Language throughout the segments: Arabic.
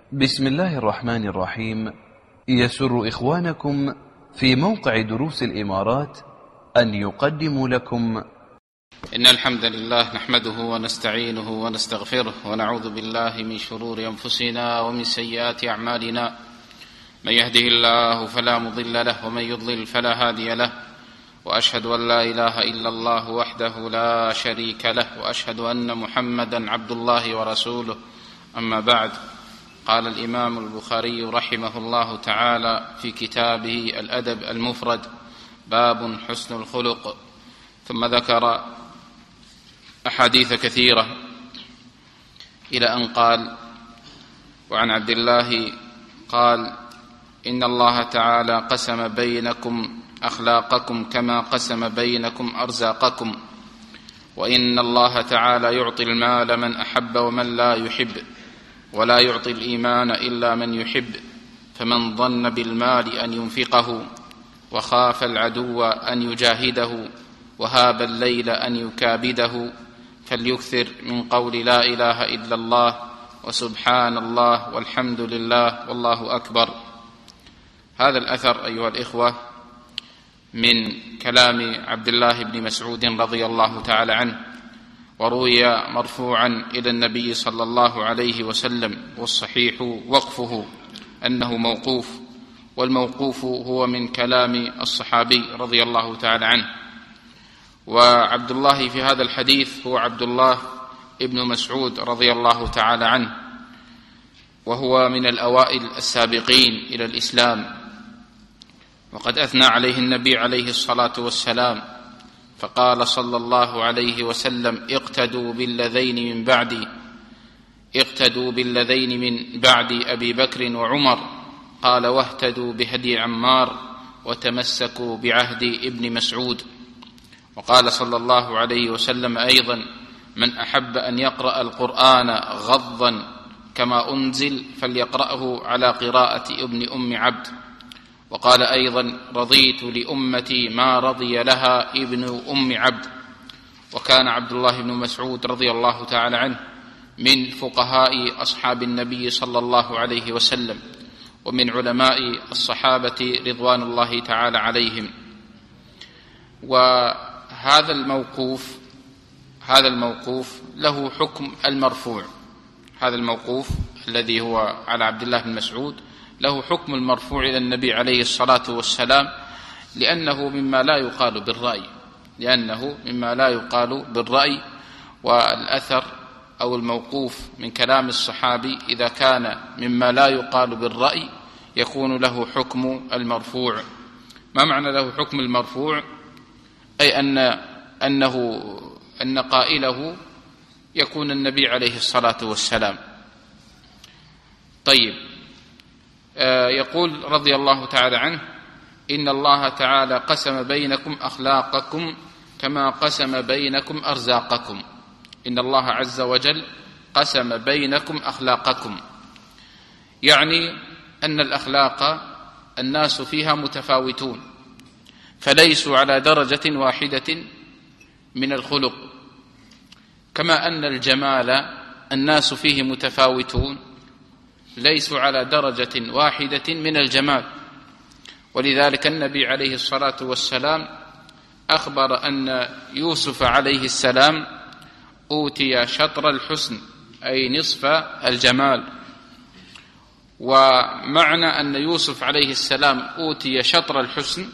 بسم الله الرحمن الرحيم. يسر إخوانكم في موقع دروس الإمارات أن يقدموا لكم إن الحمد لله نحمده ونستعينه ونستغفره ونعوذ بالله من شرور أنفسنا ومن سيئات أعمالنا. من يهده الله فلا مضل له ومن يضلل فلا هادي له، وأشهد أن لا إله إلا الله وحده لا شريك له، وأشهد أن محمدا عبد الله ورسوله. أما بعد، قال الإمام البخاري رحمه الله تعالى في كتابه الأدب المفرد: باب حسن الخلق. ثم ذكر أحاديث كثيرة إلى أن قال: وعن عبد الله قال: إن الله تعالى قسم بينكم أخلاقكم كما قسم بينكم أرزاقكم، وإن الله تعالى يعطي المال من أحب ومن لا يحب، ولا يعطي الإيمان إلا من يحب. فمن ظن بالمال أن ينفقه، وخاف العدو أن يجاهده، وهاب الليل أن يكابده، فليكثر من قول لا إله إلا الله وسبحان الله والحمد لله والله أكبر. هذا الأثر أيها الإخوة من كلام عبد الله بن مسعود رضي الله تعالى عنه، وروي مرفوعا إلى النبي صلى الله عليه وسلم، والصحيح وقفه أنه موقوف، والموقوف هو من كلام الصحابي رضي الله تعالى عنه. وعبد الله في هذا الحديث هو عبد الله ابن مسعود رضي الله تعالى عنه، وهو من الأوائل السابقين إلى الإسلام، وقد أثنى عليه النبي عليه الصلاة والسلام، فقال صلى الله عليه وسلم: اقتدوا بالذين من بعد أبي بكر وعمر. قال: واهتدوا بهدي عمار، وتمسكوا بعهد ابن مسعود. وقال صلى الله عليه وسلم أيضا: من أحب أن يقرأ القرآن غضا كما أنزل فليقرأه على قراءة ابن أم عبد. وقال أيضا: رضيت لأمتي ما رضي لها ابن أم عبد. وكان عبد الله بن مسعود رضي الله تعالى عنه من فقهاء أصحاب النبي صلى الله عليه وسلم، ومن علماء الصحابة رضوان الله تعالى عليهم. وهذا الموقوف له حكم المرفوع. هذا الموقوف الذي هو على عبد الله بن مسعود له حكم المرفوع إلى النبي عليه الصلاة والسلام، لأنه مما لا يقال بالرأي. والأثر أو الموقوف من كلام الصحابي إذا كان مما لا يقال بالرأي يكون له حكم المرفوع. ما معنى له حكم المرفوع؟ أي أن قائله يكون النبي عليه الصلاة والسلام. طيب، يقول رضي الله تعالى عنه: إن الله تعالى قسم بينكم أخلاقكم كما قسم بينكم أرزاقكم. إن الله عز وجل قسم بينكم أخلاقكم، يعني أن الأخلاق الناس فيها متفاوتون، فليسوا على درجة واحدة من الخلق، كما أن الجمال الناس فيه متفاوتون، ليسوا على درجة واحدة من الجمال. ولذلك النبي عليه الصلاة والسلام أخبر أن يوسف عليه السلام أوتي شطر الحسن، أي نصف الجمال. ومعنى أن يوسف عليه السلام أوتي شطر الحسن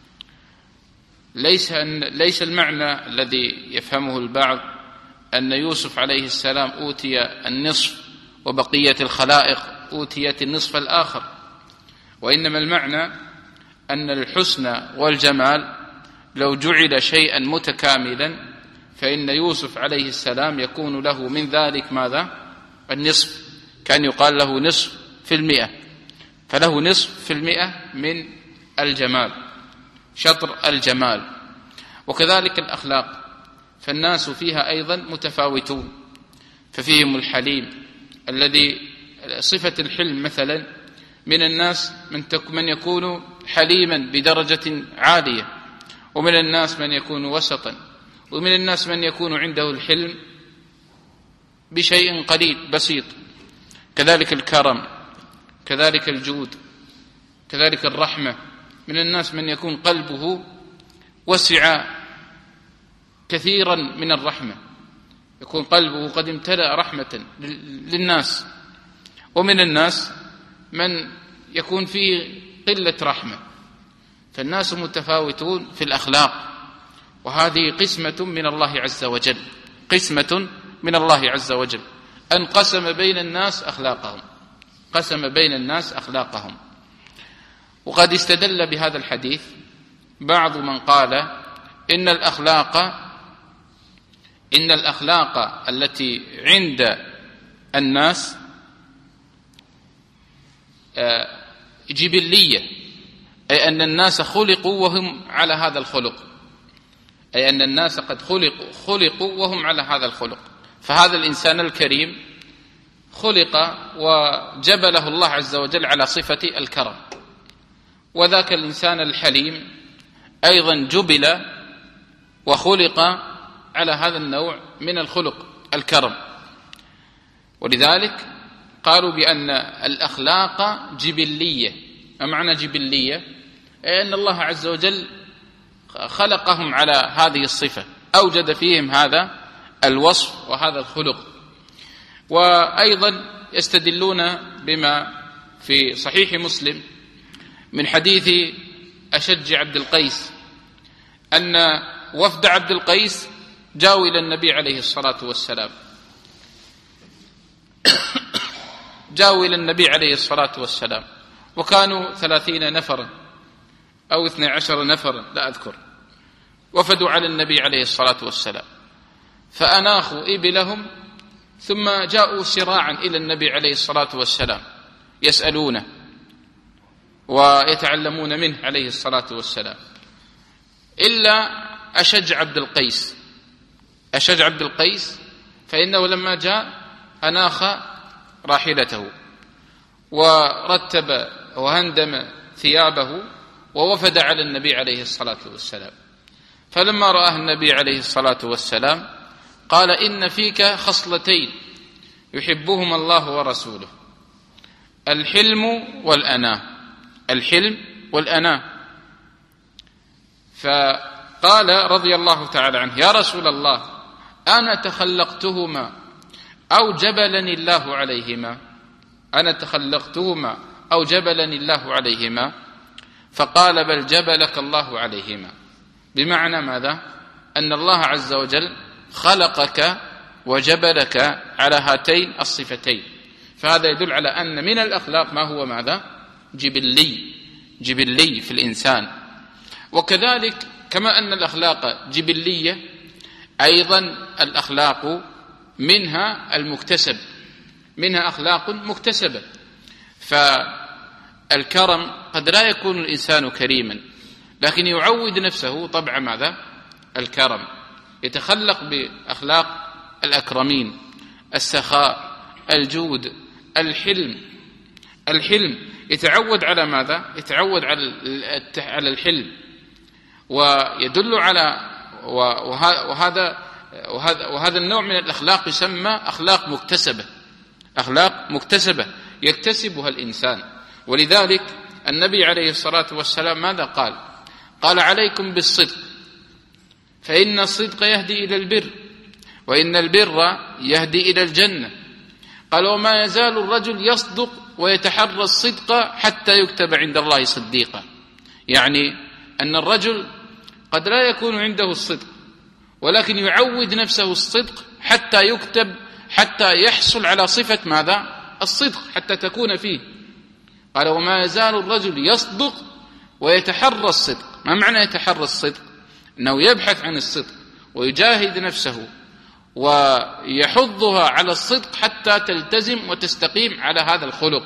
ليس المعنى الذي يفهمه البعض أن يوسف عليه السلام أوتي النصف وبقية الخلائق أوتيت النصف الآخر، وإنما المعنى أن الحسن والجمال لو جعل شيئا متكاملا فإن يوسف عليه السلام يكون له من ذلك ماذا؟ النصف. كان يقال له نصف في المئة، فله نصف في المئة من الجمال، شطر الجمال. وكذلك الأخلاق، فالناس فيها أيضا متفاوتون، ففيهم الحليم الذي صفة الحلم مثلا من الناس من يكون حليما بدرجة عالية، ومن الناس من يكون وسطا، ومن الناس من يكون عنده الحلم بشيء قليل بسيط. كذلك الكرم كذلك الجود، كذلك الرحمة. من الناس من يكون قلبه وسع كثيرا من الرحمة، يكون قلبه قد امتلأ رحمة للناس، ومن الناس من يكون فيه قلة رحمة. فالناس متفاوتون في الأخلاق، وهذه قسمة من الله عز وجل، قسمة من الله عز وجل، أن قسم بين الناس أخلاقهم، قسم بين الناس أخلاقهم. وقد استدل بهذا الحديث بعض من قال إن الأخلاق التي عند الناس جبلية، أي أن الناس خلقوا وهم على هذا الخلق، أي أن الناس قد خلقوا وهم على هذا الخلق. فهذا الإنسان الكريم خلق وجبله الله عز وجل على صفة الكرم، وذاك الإنسان الحليم أيضا جبل وخلق على هذا النوع من الخلق الكرم. ولذلك قالوا بأن الأخلاق جبلية. ما معنى جبلية؟ أي أن الله عز وجل خلقهم على هذه الصفة، أوجد فيهم هذا الوصف وهذا الخلق. وأيضا يستدلون بما في صحيح مسلم من حديث أشج عبد القيس، أن وفد عبد القيس جاءوا إلى النبي عليه الصلاة والسلام، جاءوا إلى النبي عليه الصلاة والسلام، وكانوا 30 نفرا أو 12 نفرا لا أذكر، وفدوا على النبي عليه الصلاة والسلام، فأناخوا إبلهم ثم جاءوا سراعا إلى النبي عليه الصلاة والسلام يسألونه ويتعلمون منه عليه الصلاة والسلام، إلا أشج عبد القيس. أشج عبد القيس فإنه لما جاء أناخ راحلته ورتب وهندم ثيابه ووفد على النبي عليه الصلاة والسلام. فلما رآه النبي عليه الصلاة والسلام قال: إن فيك خصلتين يحبهما الله ورسوله، الحلم والأناة، الحلم والأناة. فقال رضي الله تعالى عنه: يا رسول الله، أنا تخلقتهما أو جبلني الله عليهما، أنا تخلقتهما أو جبلني الله عليهما. فقال: بل جبلك الله عليهما. بمعنى ماذا؟ أن الله عز وجل خلقك وجبلك على هاتين الصفتين. فهذا يدل على أن من الأخلاق ما هو ماذا؟ جبلي في الإنسان. وكذلك كما أن الأخلاق جبلية، أيضا الأخلاق منها المكتسب، منها أخلاق مكتسبة. فالكرم قد لا يكون الإنسان كريما، لكن يعود نفسه طبع ماذا؟ الكرم، يتخلق بأخلاق الأكرمين، السخاء، الجود، الحلم يتعود على ماذا؟ يتعود على الحلم، ويدل على وهذا النوع من الأخلاق يسمى أخلاق مكتسبة، أخلاق مكتسبة يكتسبها الإنسان. ولذلك النبي عليه الصلاة والسلام ماذا قال؟ قال: عليكم بالصدق، فإن الصدق يهدي إلى البر، وإن البر يهدي إلى الجنة. قال: وما يزال الرجل يصدق ويتحرى الصدق حتى يكتب عند الله صديقا. يعني أن الرجل قد لا يكون عنده الصدق، ولكن يعود نفسه الصدق حتى يكتب، حتى يحصل على صفة ماذا؟ الصدق، حتى تكون فيه. قال: وما يزال الرجل يصدق ويتحرى الصدق. ما معنى يتحرى الصدق؟ أنه يبحث عن الصدق ويجاهد نفسه ويحضها على الصدق حتى تلتزم وتستقيم على هذا الخلق.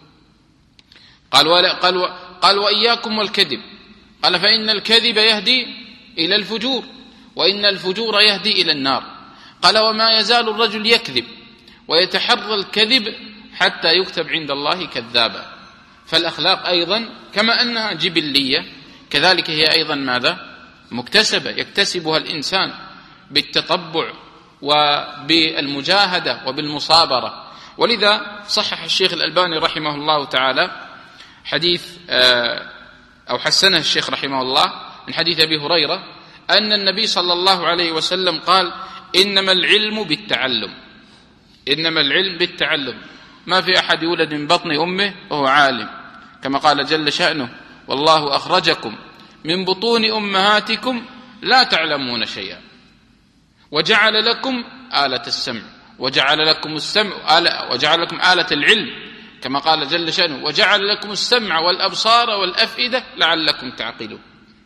قال: وإياكم والكذب. قال: فإن الكذب يهدي إلى الفجور، وإن الفجور يهدي إلى النار. قال: وما يزال الرجل يكذب ويتحرى الكذب حتى يكتب عند الله كذابا. فالأخلاق أيضا كما أنها جبلية، كذلك هي أيضا ماذا؟ مكتسبة، يكتسبها الإنسان بالتطبع وبالمجاهدة وبالمصابرة. ولذا صحح الشيخ الألباني رحمه الله تعالى حديث أو حسنه الشيخ رحمه الله من حديث أبي هريرة أن النبي صلى الله عليه وسلم قال: إنما العلم بالتعلم. إنما العلم بالتعلم، ما في أحد يولد من بطن أمه وهو عالم، كما قال جل شأنه: والله أخرجكم من بطون أمهاتكم لا تعلمون شيئا وجعل لكم آلة السمع وجعل لكم آلة العلم، كما قال جل شأنه: وجعل لكم السمع والأبصار والأفئدة لعلكم تعقلون.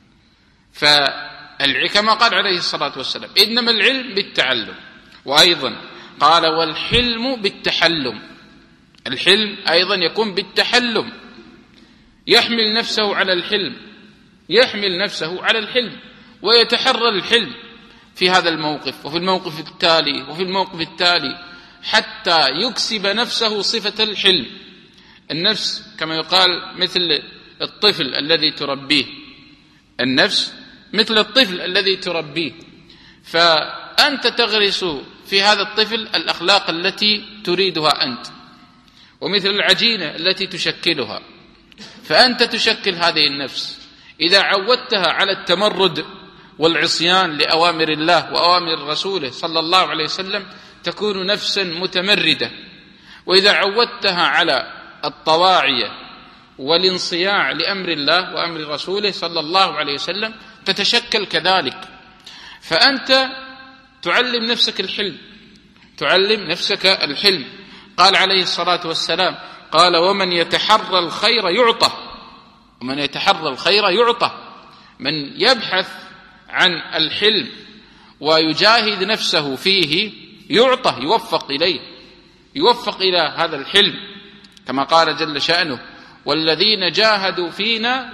كما قال عليه الصلاة والسلام: إنما العلم بالتعلم. وأيضا قال: والحلم بالتحلم. الحلم أيضا يكون بالتحلم، يحمل نفسه على الحلم ويتحرى الحلم في هذا الموقف وفي الموقف التالي وفي الموقف التالي، حتى يكسب نفسه صفة الحلم. النفس كما يقال مثل الطفل الذي تربيه، النفس مثل الطفل الذي تربيه، فأنت تغرس في هذا الطفل الأخلاق التي تريدها أنت، ومثل العجينة التي تشكلها، فأنت تشكل هذه النفس. إذا عودتها على التمرد والعصيان لأوامر الله وأوامر رسوله صلى الله عليه وسلم تكون نفسا متمردة، وإذا عودتها على الطواعية والانصياع لأمر الله وأمر رسوله صلى الله عليه وسلم تتشكل كذلك. فأنت تعلم نفسك الحلم. قال عليه الصلاة والسلام: قال: ومن يتحرى الخير يعطى. من يبحث عن الحلم ويجاهد نفسه فيه يعطى، يوفق إلى هذا الحلم، كما قال جل شأنه: والذين جاهدوا فينا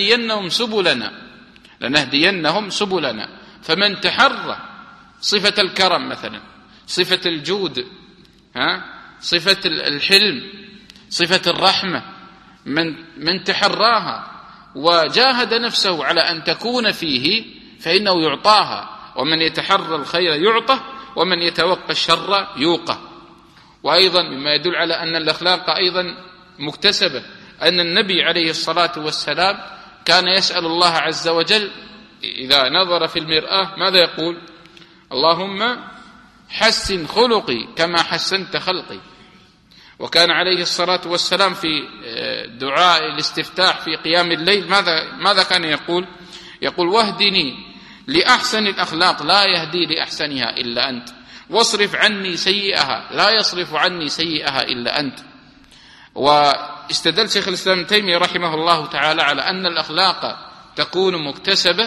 لنهدينهم سبلنا. فمن تحرى صفة الكرم مثلا، صفة الجود، صفة الحلم، صفة الرحمة، من تحراها وجاهد نفسه على أن تكون فيه فإنه يعطاها. ومن يتحرى الخير يعطى، ومن يتوقى الشر يوقى. وأيضا مما يدل على أن الأخلاق أيضا مكتسبة أن النبي عليه الصلاة والسلام كان يسأل الله عز وجل إذا نظر في المرآة ماذا يقول؟ اللهم حسن خلقي كما حسنت خلقي. وكان عليه الصلاة والسلام في دعاء الاستفتاح في قيام الليل ماذا كان يقول؟ يقول: واهدني لأحسن الأخلاق لا يهدي لأحسنها إلا أنت، واصرف عني سيئها لا يصرف عني سيئها إلا أنت. واستدل شيخ الإسلام ابن تيمية رحمه الله تعالى على أن الأخلاق تكون مكتسبة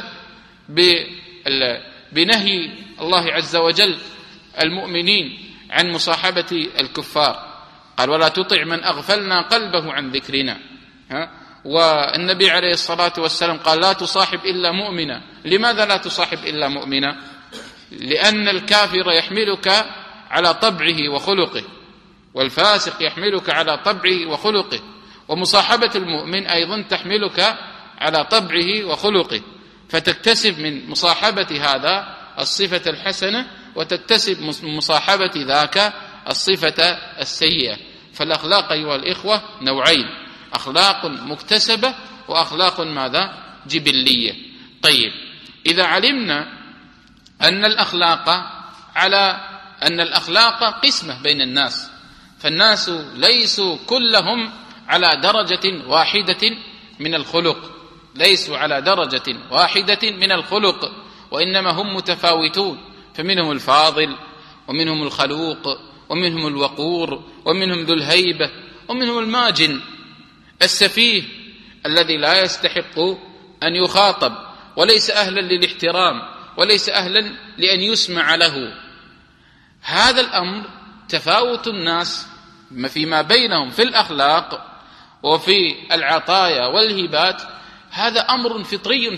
بنهي الله عز وجل المؤمنين عن مصاحبة الكفار. قال: ولا تطع من أغفلنا قلبه عن ذكرنا. والنبي عليه الصلاة والسلام قال: لا تصاحب إلا مؤمنا. لماذا لا تصاحب إلا مؤمنا؟ لأن الكافر يحملك على طبعه وخلقه، والفاسق يحملك على طبعه وخلقه، ومصاحبة المؤمن أيضا تحملك على طبعه وخلقه، فتكتسب من مصاحبة هذا الصفة الحسنة وتكتسب من مصاحبة ذاك الصفة السيئة. فالأخلاق أيها الإخوة نوعين: أخلاق مكتسبة وأخلاق ماذا؟ جبلية. طيب، إذا علمنا أن الأخلاق قسمة بين الناس، فالناس ليسوا كلهم على درجة واحدة من الخلق، وإنما هم متفاوتون، فمنهم الفاضل ومنهم الخلوق ومنهم الوقور ومنهم ذو الهيبة ومنهم الماجن السفيه الذي لا يستحق أن يخاطب وليس أهلا للاحترام وليس أهلا لأن يسمع له. هذا الأمر تفاوت الناس فيما بينهم في الأخلاق وفي العطايا والهبات، هذا أمر فطري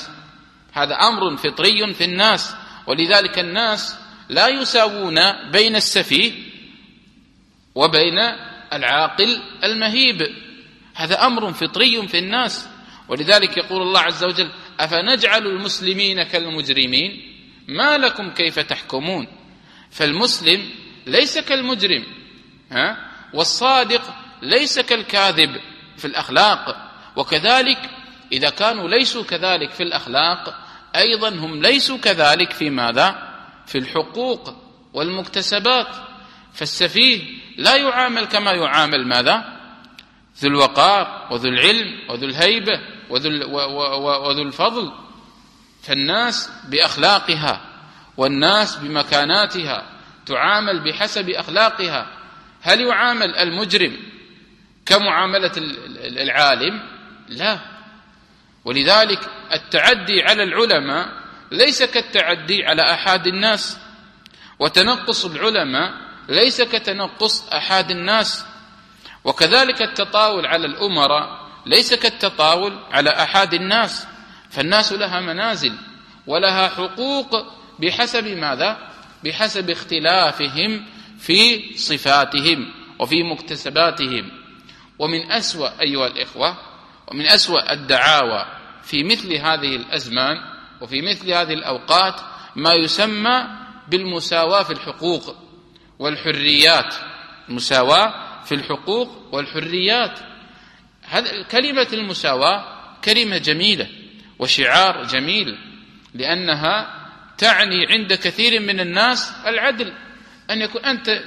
في الناس، ولذلك الناس لا يساوون بين السفيه وبين العاقل المهيب، هذا أمر فطري في الناس. ولذلك يقول الله عز وجل: أفنجعل المسلمين كالمجرمين ما لكم كيف تحكمون. فالمسلم ليس كالمجرم، والصادق ليس كالكاذب في الأخلاق. وكذلك إذا كانوا ليسوا كذلك في الأخلاق أيضا هم ليسوا كذلك في ماذا؟ في الحقوق والمكتسبات. فالسفيه لا يعامل كما يعامل ماذا؟ ذو الوقار وذو العلم وذو الهيبة وذو الفضل. فالناس بأخلاقها والناس بمكاناتها تعامل بحسب أخلاقها. هل يعامل المجرم كمعاملة العالم؟ لا. ولذلك التعدي على العلماء ليس كالتعدي على أحد الناس، وتنقص العلماء ليس كتنقص أحد الناس، وكذلك التطاول على الأمراء ليس كالتطاول على أحد الناس. فالناس لها منازل ولها حقوق بحسب ماذا؟ بحسب اختلافهم في صفاتهم وفي مكتسباتهم. ومن أسوأ أيها الإخوة، ومن أسوأ الدعاوى في مثل هذه الأزمان وفي مثل هذه الأوقات ما يسمى بالمساواة في الحقوق والحريات. المساواة في الحقوق والحريات، كلمة المساواة كلمة جميلة وشعار جميل، لأنها تعني عند كثير من الناس العدل. أن يكون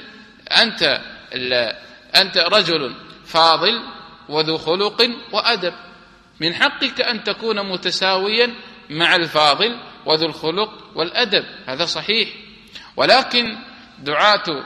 أنت رجل فاضل وذو خلق وأدب، من حقك أن تكون متساويا مع الفاضل وذو الخلق والأدب، هذا صحيح. ولكن دعاة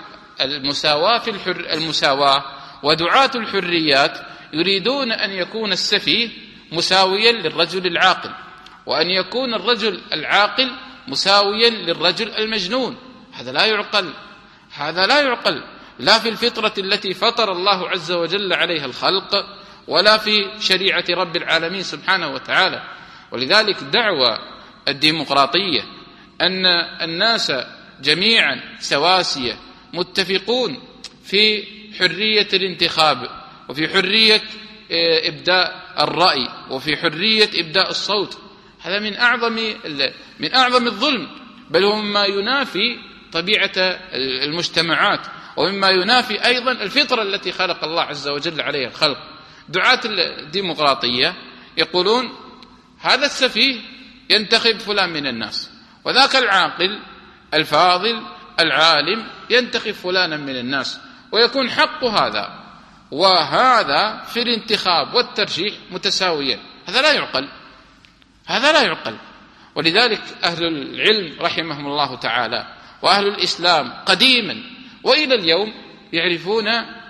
المساواة ودعاة الحريات يريدون أن يكون السفيه مساويا للرجل العاقل، وأن يكون الرجل العاقل مساويا للرجل المجنون. هذا لا يعقل، هذا لا يعقل، لا في الفطرة التي فطر الله عز وجل عليها الخلق، ولا في شريعة رب العالمين سبحانه وتعالى. ولذلك دعوى الديمقراطية أن الناس جميعا سواسية متفقون في حرية الانتخاب، وفي حرية إبداء الرأي، وفي حرية إبداء الصوت، هذا من أعظم الظلم، بل هو مما ينافي طبيعة المجتمعات، ومما ينافي أيضا الفطرة التي خلق الله عز وجل عليها الخلق. دعاة الديمقراطية يقولون هذا السفيه ينتخب فلان من الناس، وذاك العاقل الفاضل العالم ينتخب فلانا من الناس، ويكون حق هذا وهذا في الانتخاب والترشيح متساويا. هذا لا يعقل، هذا لا يعقل. ولذلك أهل العلم رحمهم الله تعالى وأهل الإسلام قديما وإلى اليوم يعرفون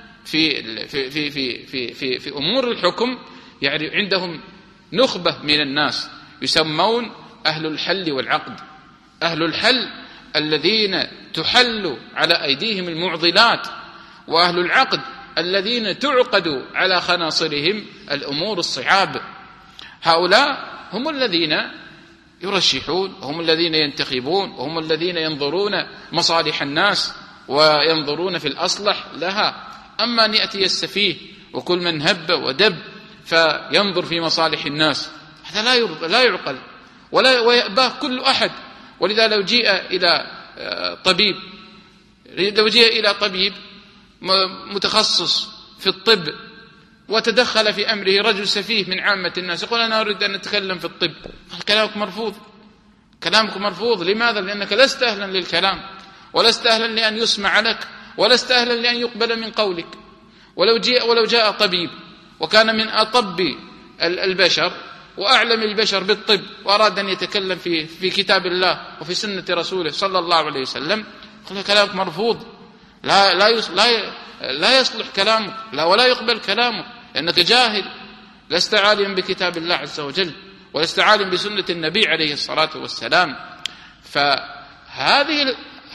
في أمور الحكم، عندهم نخبة من الناس يسمون أهل الحل والعقد. أهل الحل الذين تحل على أيديهم المعضلات، وأهل العقد الذين تعقد على خناصرهم الأمور الصعاب. هؤلاء هم الذين يرشحون، وهم الذين ينتخبون، وهم الذين ينظرون مصالح الناس وينظرون في الأصلح لها. أما أن يأتي السفيه وكل من هب ودب فينظر في مصالح الناس، هذا لا يعقل ويأباه كل أحد. ولذا لو جيء إلى طبيب متخصص في الطب وتدخل في أمره رجل سفيه من عامة الناس، يقول أنا أريد أن أتكلم في الطب، كلامك مرفوض، كلامك مرفوض. لماذا؟ لأنك لست أهلا للكلام، ولست أهلا لأن يسمع لك، ولست أهلا لأن يقبل من قولك. ولو جاء طبيب وكان من أطب البشر وأعلم البشر بالطب وأراد أن يتكلم في كتاب الله وفي سنة رسوله صلى الله عليه وسلم، قال كلامك مرفوض، لا يصلح كلامك، ولا يقبل كلامك، لأنك جاهل، لست عالما بكتاب الله عز وجل، ولست عالم بسنة النبي عليه الصلاة والسلام. فهذه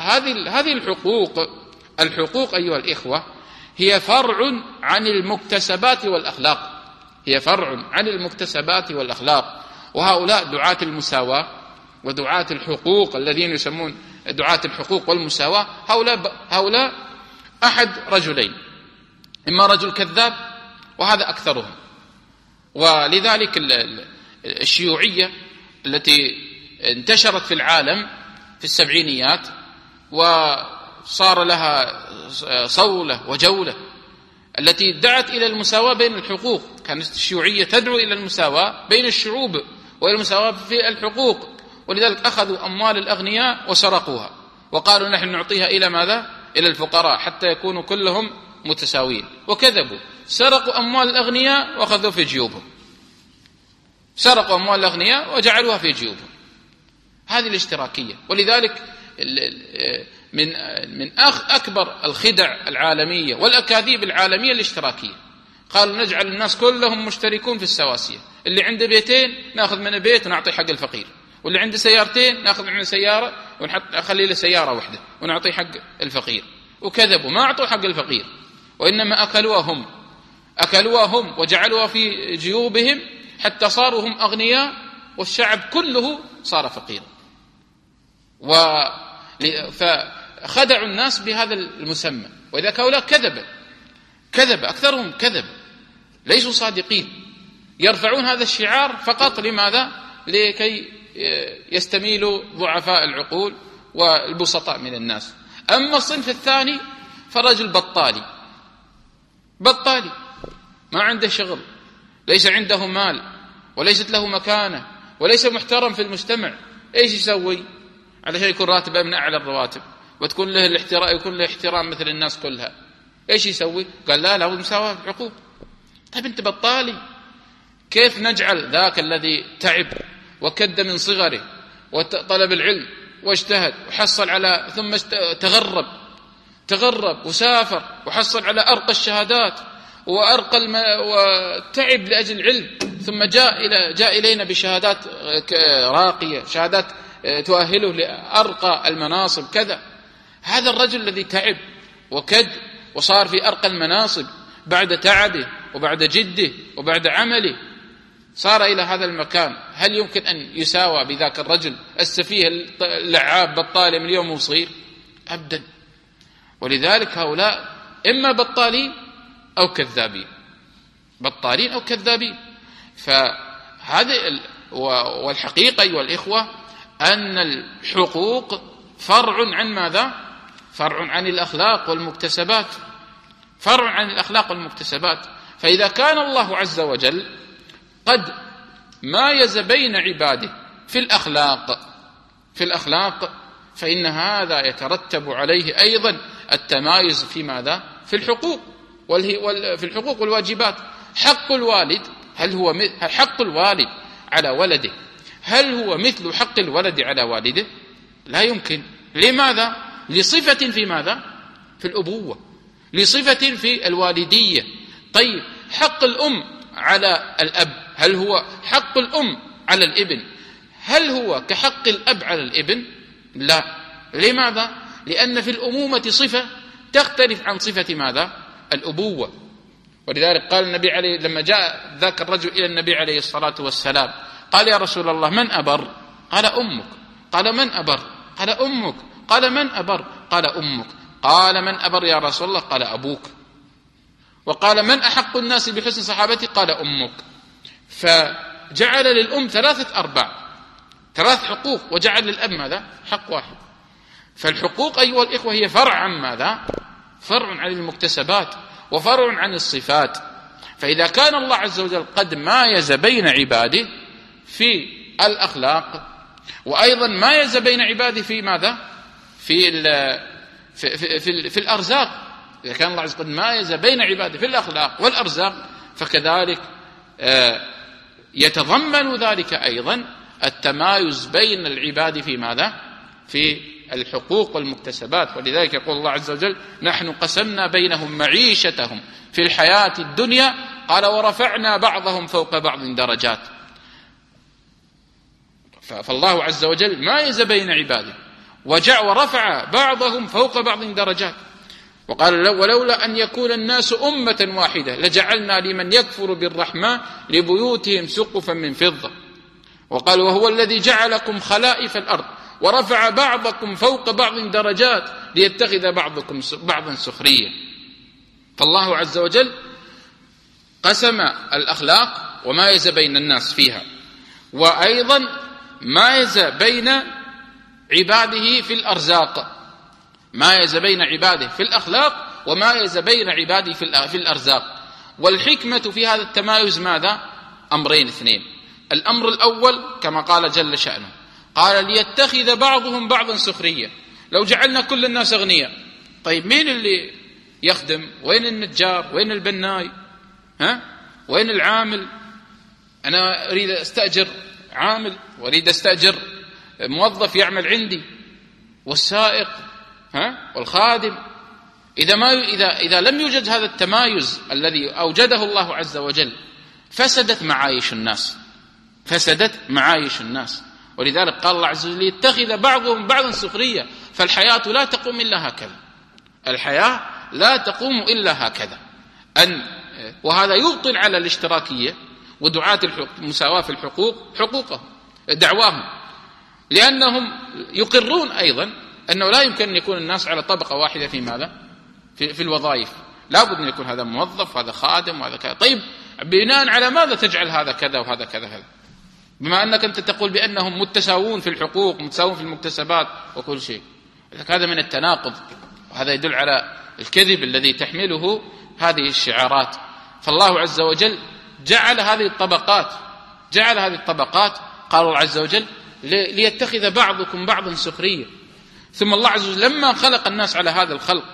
الحقوق أيها الإخوة هي فرع عن المكتسبات والأخلاق، هي فرع عن المكتسبات والأخلاق. وهؤلاء دعاة المساواة ودعاة الحقوق الذين يسمون دعاة الحقوق والمساواة، هؤلاء أحد رجلين، إما رجل كذاب وهذا أكثرهم. ولذلك الشيوعية التي انتشرت في العالم في السبعينيات صار لها صولة وجولة، التي دعت إلى المساواة بين الحقوق. كانت الشيوعية تدعو إلى المساواة بين الشعوب وإلى المساواة في الحقوق، ولذلك أخذوا أموال الأغنياء وسرقوها وقالوا نحن نعطيها إلى ماذا؟ إلى الفقراء حتى يكونوا كلهم متساويين، وكذبوا. سرقوا أموال الأغنياء وأخذوا في جيوبهم، سرقوا أموال الأغنياء وجعلوها في جيوبهم. هذه الاشتراكية. ولذلك من أكبر الخدع العالمية والأكاذيب العالمية الاشتراكية. قالوا نجعل الناس كلهم مشتركون في السواسية، اللي عنده بيتين نأخذ منه بيت ونعطي حق الفقير، واللي عنده سيارتين نأخذ منه سيارة ونخلي له سيارة واحدة ونعطي حق الفقير. وكذبوا، ما أعطوا حق الفقير، وإنما أكلوها هم وجعلوها في جيوبهم حتى صاروا هم أغنياء والشعب كله صار فقيرا. فخدعوا الناس بهذا المسمى. وإذا هؤلاء كذب أكثرهم كذب، ليسوا صادقين، يرفعون هذا الشعار فقط لماذا؟ لكي يستميلوا ضعفاء العقول والبسطاء من الناس. أما الصنف الثاني فرجل بطالي ما عنده شغل، ليس عنده مال وليست له مكانة وليس محترم في المجتمع. ايش يسوي علشان يكون راتبه من أعلى الرواتب وتكون له الاحترام، يكون له احترام مثل الناس كلها؟ ايش يسوي؟ قال لا مساواة في الحقوق. طيب انت بطالي، كيف نجعل ذاك الذي تعب وكد من صغره وطلب العلم واجتهد وحصل على ثم تغرب وسافر وحصل على أرقى الشهادات وتعب لأجل العلم، ثم جاء إلينا بشهادات راقية، شهادات تؤهله لأرقى المناصب كذا. هذا الرجل الذي تعب وكد وصار في أرقى المناصب بعد تعبه وبعد جده وبعد عمله، صار إلى هذا المكان، هل يمكن أن يساوى بذاك الرجل السفيه اللعاب بطالي من اليوم وصغير؟ أبدا. ولذلك هؤلاء إما بطالين أو كذابين. فهذا والحقيقة أيها الإخوة أن الحقوق فرع عن ماذا؟ فرع عن الأخلاق والمكتسبات. فإذا كان الله عز وجل قد مايز بين عباده في الأخلاق فإن هذا يترتب عليه أيضا التمايز في ماذا؟ في الحقوق والواجبات. حق الوالد، حق الوالد على ولده هل هو مثل حق الولد على والده؟ لا يمكن. لماذا؟ لصفة في ماذا؟ في الأبوة، لصفة في الوالدية. طيب حق الأم على الأب، هل هو حق الأم على الابن هل هو كحق الأب على الابن؟ لا. لماذا؟ لأن في الأمومة صفة تختلف عن صفة ماذا؟ الأبوة. ولذلك قال النبي عليه لما جاء ذاك الرجل إلى النبي عليه الصلاة والسلام قال يا رسول الله من أبر؟ قال أمك. قال من أبر؟ قال أمك. قال من أبر؟ قال أمك. قال من أبر يا رسول الله؟ قال أبوك. وقال من أحق الناس بحسن صحابتي؟ قال أمك. فجعل للأم 3 أرباع، 3 حقوق، وجعل للأب ماذا؟ حق واحد. فالحقوق أيها الإخوة هي فرع عن ماذا؟ فرع عن المكتسبات وفرع عن الصفات. فإذا كان الله عز وجل قد مايز بين عباده في الأخلاق، وأيضا مايز بين عباده في ماذا؟ في الأرزاق. إذا كان الله عز وجل قد مايز بين عباده في الأخلاق والأرزاق، فكذلك يتضمن ذلك أيضا التمايز بين العباد في ماذا؟ في الحقوق والمكتسبات. ولذلك يقول الله عز وجل نحن قسمنا بينهم معيشتهم في الحياة الدنيا، قال ورفعنا بعضهم فوق بعض درجات. فالله عز وجل مايز بين عباده ورفع بعضهم فوق بعض درجات. وقال ولولا أن يكون الناس أمة واحدة لجعلنا لمن يكفر بالرحمن لبيوتهم سقفا من فضة. وقال وهو الذي جعلكم خلائف الأرض ورفع بعضكم فوق بعض درجات ليتخذ بعضكم بعضا سخريا. فالله عز وجل قسم الأخلاق ومايز بين الناس فيها، وأيضا مايز بين عباده في الأرزاق. مايز بين عباده في الأخلاق ومايز بين عباده في الأرزاق. والحكمة في هذا التمايز ماذا؟ أمرين اثنين. الأمر الأول كما قال جل شأنه، قال ليتخذ بعضهم بعضا سخرية. لو جعلنا كل الناس أغنياء، طيب مين اللي يخدم؟ وين النجار؟ وين البناي؟ وين العامل؟ أنا أريد أستأجر عامل وأريد أستأجر موظف يعمل عندي، والسائق والخادم. إذا لم يوجد هذا التمايز الذي أوجده الله عز وجل فسدت معايش الناس. ولذلك قال الله عز وجل ليتخذ بعضهم بعضا سخرية. فالحياة لا تقوم إلا هكذا، الحياة لا تقوم إلا هكذا. وهذا يبطل على الاشتراكية ودعاة المساواة في الحقوق حقوقهم دعواهم، لأنهم يقرون أيضا أنه لا يمكن أن يكون الناس على طبقة واحدة في ماذا؟ في الوظائف. لا بد أن يكون هذا موظف وهذا خادم وهذا كذا. طيب بناء على ماذا تجعل هذا كذا وهذا كذا؟ بما أنك أنت تقول بأنهم متساوون في الحقوق متساوون في المكتسبات وكل شيء. هذا من التناقض، وهذا يدل على الكذب الذي تحمله هذه الشعارات. فالله عز وجل جعل هذه الطبقات قال الله عز وجل ليتخذ بعضكم بعضا سخرية. ثم الله عز وجل لما خلق الناس على هذا الخلق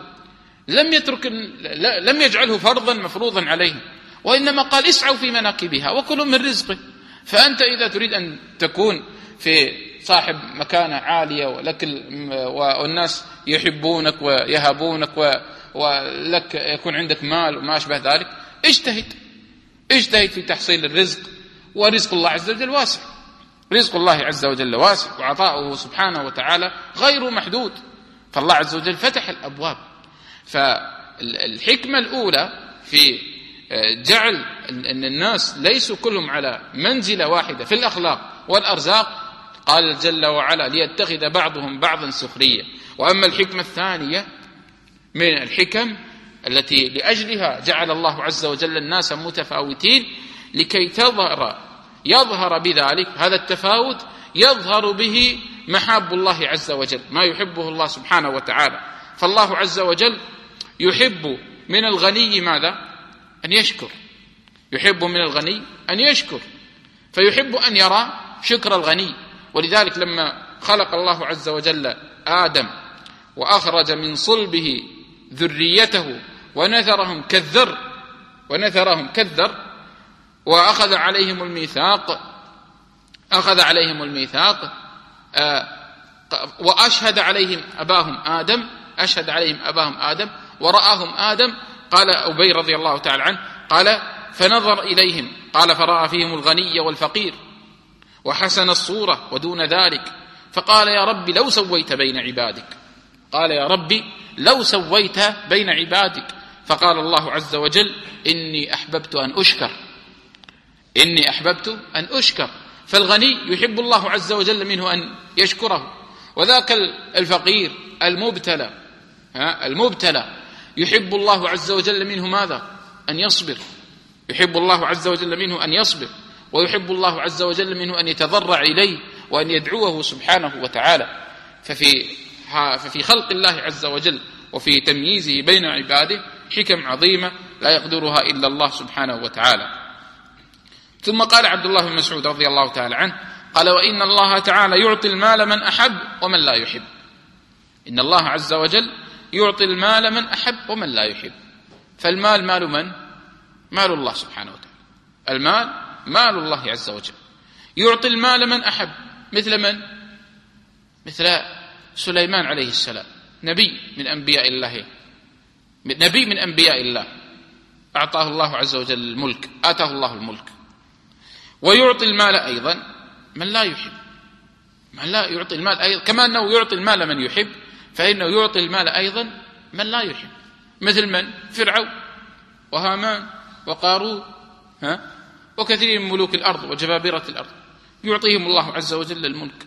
لم يجعله فرضا مفروضا عليهم، وإنما قال اسعوا في مناكبها وكلوا من رزقه. فأنت إذا تريد أن تكون في صاحب مكانة عالية والناس يحبونك ويهبونك ولك يكون عندك مال وما أشبه ذلك، اجتهد في تحصيل الرزق. ورزق الله عز وجل واسع، رزق الله عز وجل واسع، وعطاؤه سبحانه وتعالى غير محدود. فالله عز وجل فتح الأبواب. فالحكمة الأولى في جعل أن الناس ليسوا كلهم على منزلة واحدة في الأخلاق والأرزاق، قال جل وعلا ليتخذ بعضهم بعضا سخرية. وأما الحكمة الثانية من الحكم التي لأجلها جعل الله عز وجل الناس متفاوتين لكي يظهر بذلك هذا التفاوت، يظهر به محاب الله عز وجل، ما يحبه الله سبحانه وتعالى. فالله عز وجل يحب من الغني ماذا؟ أن يشكر. يحب من الغني أن يشكر، فيحب أن يرى شكر الغني. ولذلك لما خلق الله عز وجل آدم وأخرج من صلبه ذريته ونثرهم كالذر وأخذ عليهم الميثاق وأشهد عليهم أباهم آدم ورآهم آدم. قال أبي رضي الله تعالى عنه قال فنظر إليهم قال فرأى فيهم الغني والفقير وحسن الصورة ودون ذلك، فقال يا رب لو سويت بين عبادك. فقال الله عز وجل إني أحببت أن أشكر. فالغني يحب الله عز وجل منه أن يشكره، وذاك الفقير المبتلى يحب الله عز وجل منه ماذا؟ أن يصبر. يحب الله عز وجل منه أن يصبر، ويحب الله عز وجل منه أن يتضرع إليه وأن يدعوه سبحانه وتعالى. ففي خلق الله عز وجل وفي تمييزه بين عباده حكم عظيمة لا يقدرها إلا الله سبحانه وتعالى. ثم قال عبد الله بن مسعود رضي الله تعالى عنه قال وإن الله تعالى يعطي المال من أحب ومن لا يحب. إن الله عز وجل يعطي المال من أحب ومن لا يحب. فالمال مال من؟ مال الله سبحانه وتعالى. المال مال الله عز وجل. يعطي المال من أحب، مثل من؟ مثل سليمان عليه السلام، نبي من أنبياء الله، أعطاه الله عز وجل الملك، آتاه الله الملك. ويعطي المال أيضا من لا يحب، من لا يعطي المال أيضا، كما أنه يعطي المال من يحب فإنه يعطي المال أيضا من لا يحب، مثل من؟ فرعون وهامان وقارون وكثير من ملوك الأرض وجبابرة الأرض، يعطيهم الله عز وجل الملك.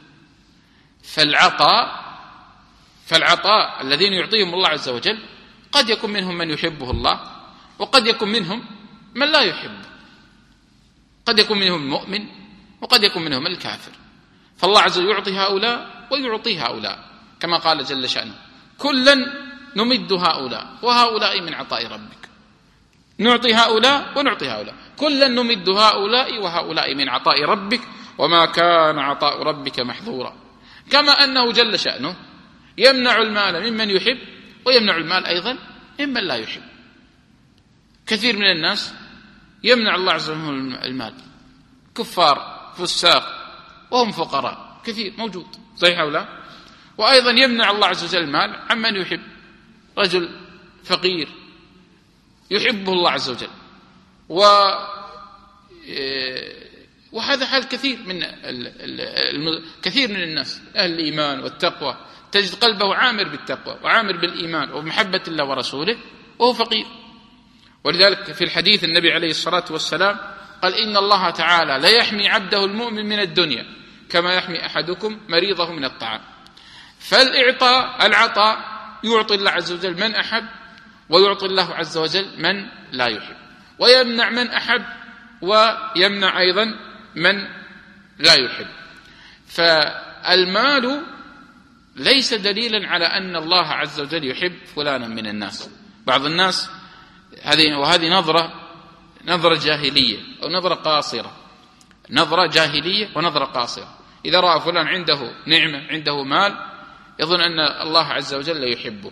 فالعطاء الذين يعطيهم الله عز وجل قد يكون منهم من يحبه الله، وقد يكون منهم من لا يحب، قد يكون منهم المؤمن وقد يكون منهم الكافر. فالله عز وجل يعطي هؤلاء ويعطي هؤلاء، كما قال جل شأنه كلا نمد هؤلاء وهؤلاء من عطاء ربك، نعطي هؤلاء ونعطي هؤلاء، كلا نمد هؤلاء وهؤلاء من عطاء ربك وما كان عطاء ربك محظورا. كما أنه جل شأنه يمنع المال ممن يحب ويمنع المال أيضا ممن لا يحب. كثير من الناس يمنع الله عز وجل المال، كفار فساق وهم فقراء كثير موجود، صحيح أو لا؟ وأيضا يمنع الله عز وجل المال عمن يحب، رجل فقير يحبه الله عز وجل، وهذا حال كثير من الناس أهل الإيمان والتقوى، تجد قلبه عامر بالتقوى وعامر بالإيمان ومحبة الله ورسوله وهو فقير. ولذلك في الحديث النبي عليه الصلاة والسلام قال: إن الله تعالى لا يحمي عبده المؤمن من الدنيا كما يحمي أحدكم مريضه من الطعام. العطاء يعطي الله عز وجل من أحب، ويعطي الله عز وجل من لا يحب، ويمنع من أحب ويمنع أيضا من لا يحب. فالمال ليس دليلا على أن الله عز وجل يحب فلانا من الناس. بعض الناس وهذه نظرة جاهلية أو نظرة قاصرة، نظرة جاهلية ونظرة قاصرة. إذا رأى فلان عنده نعمة عنده مال يظن أن الله عز وجل يحبه،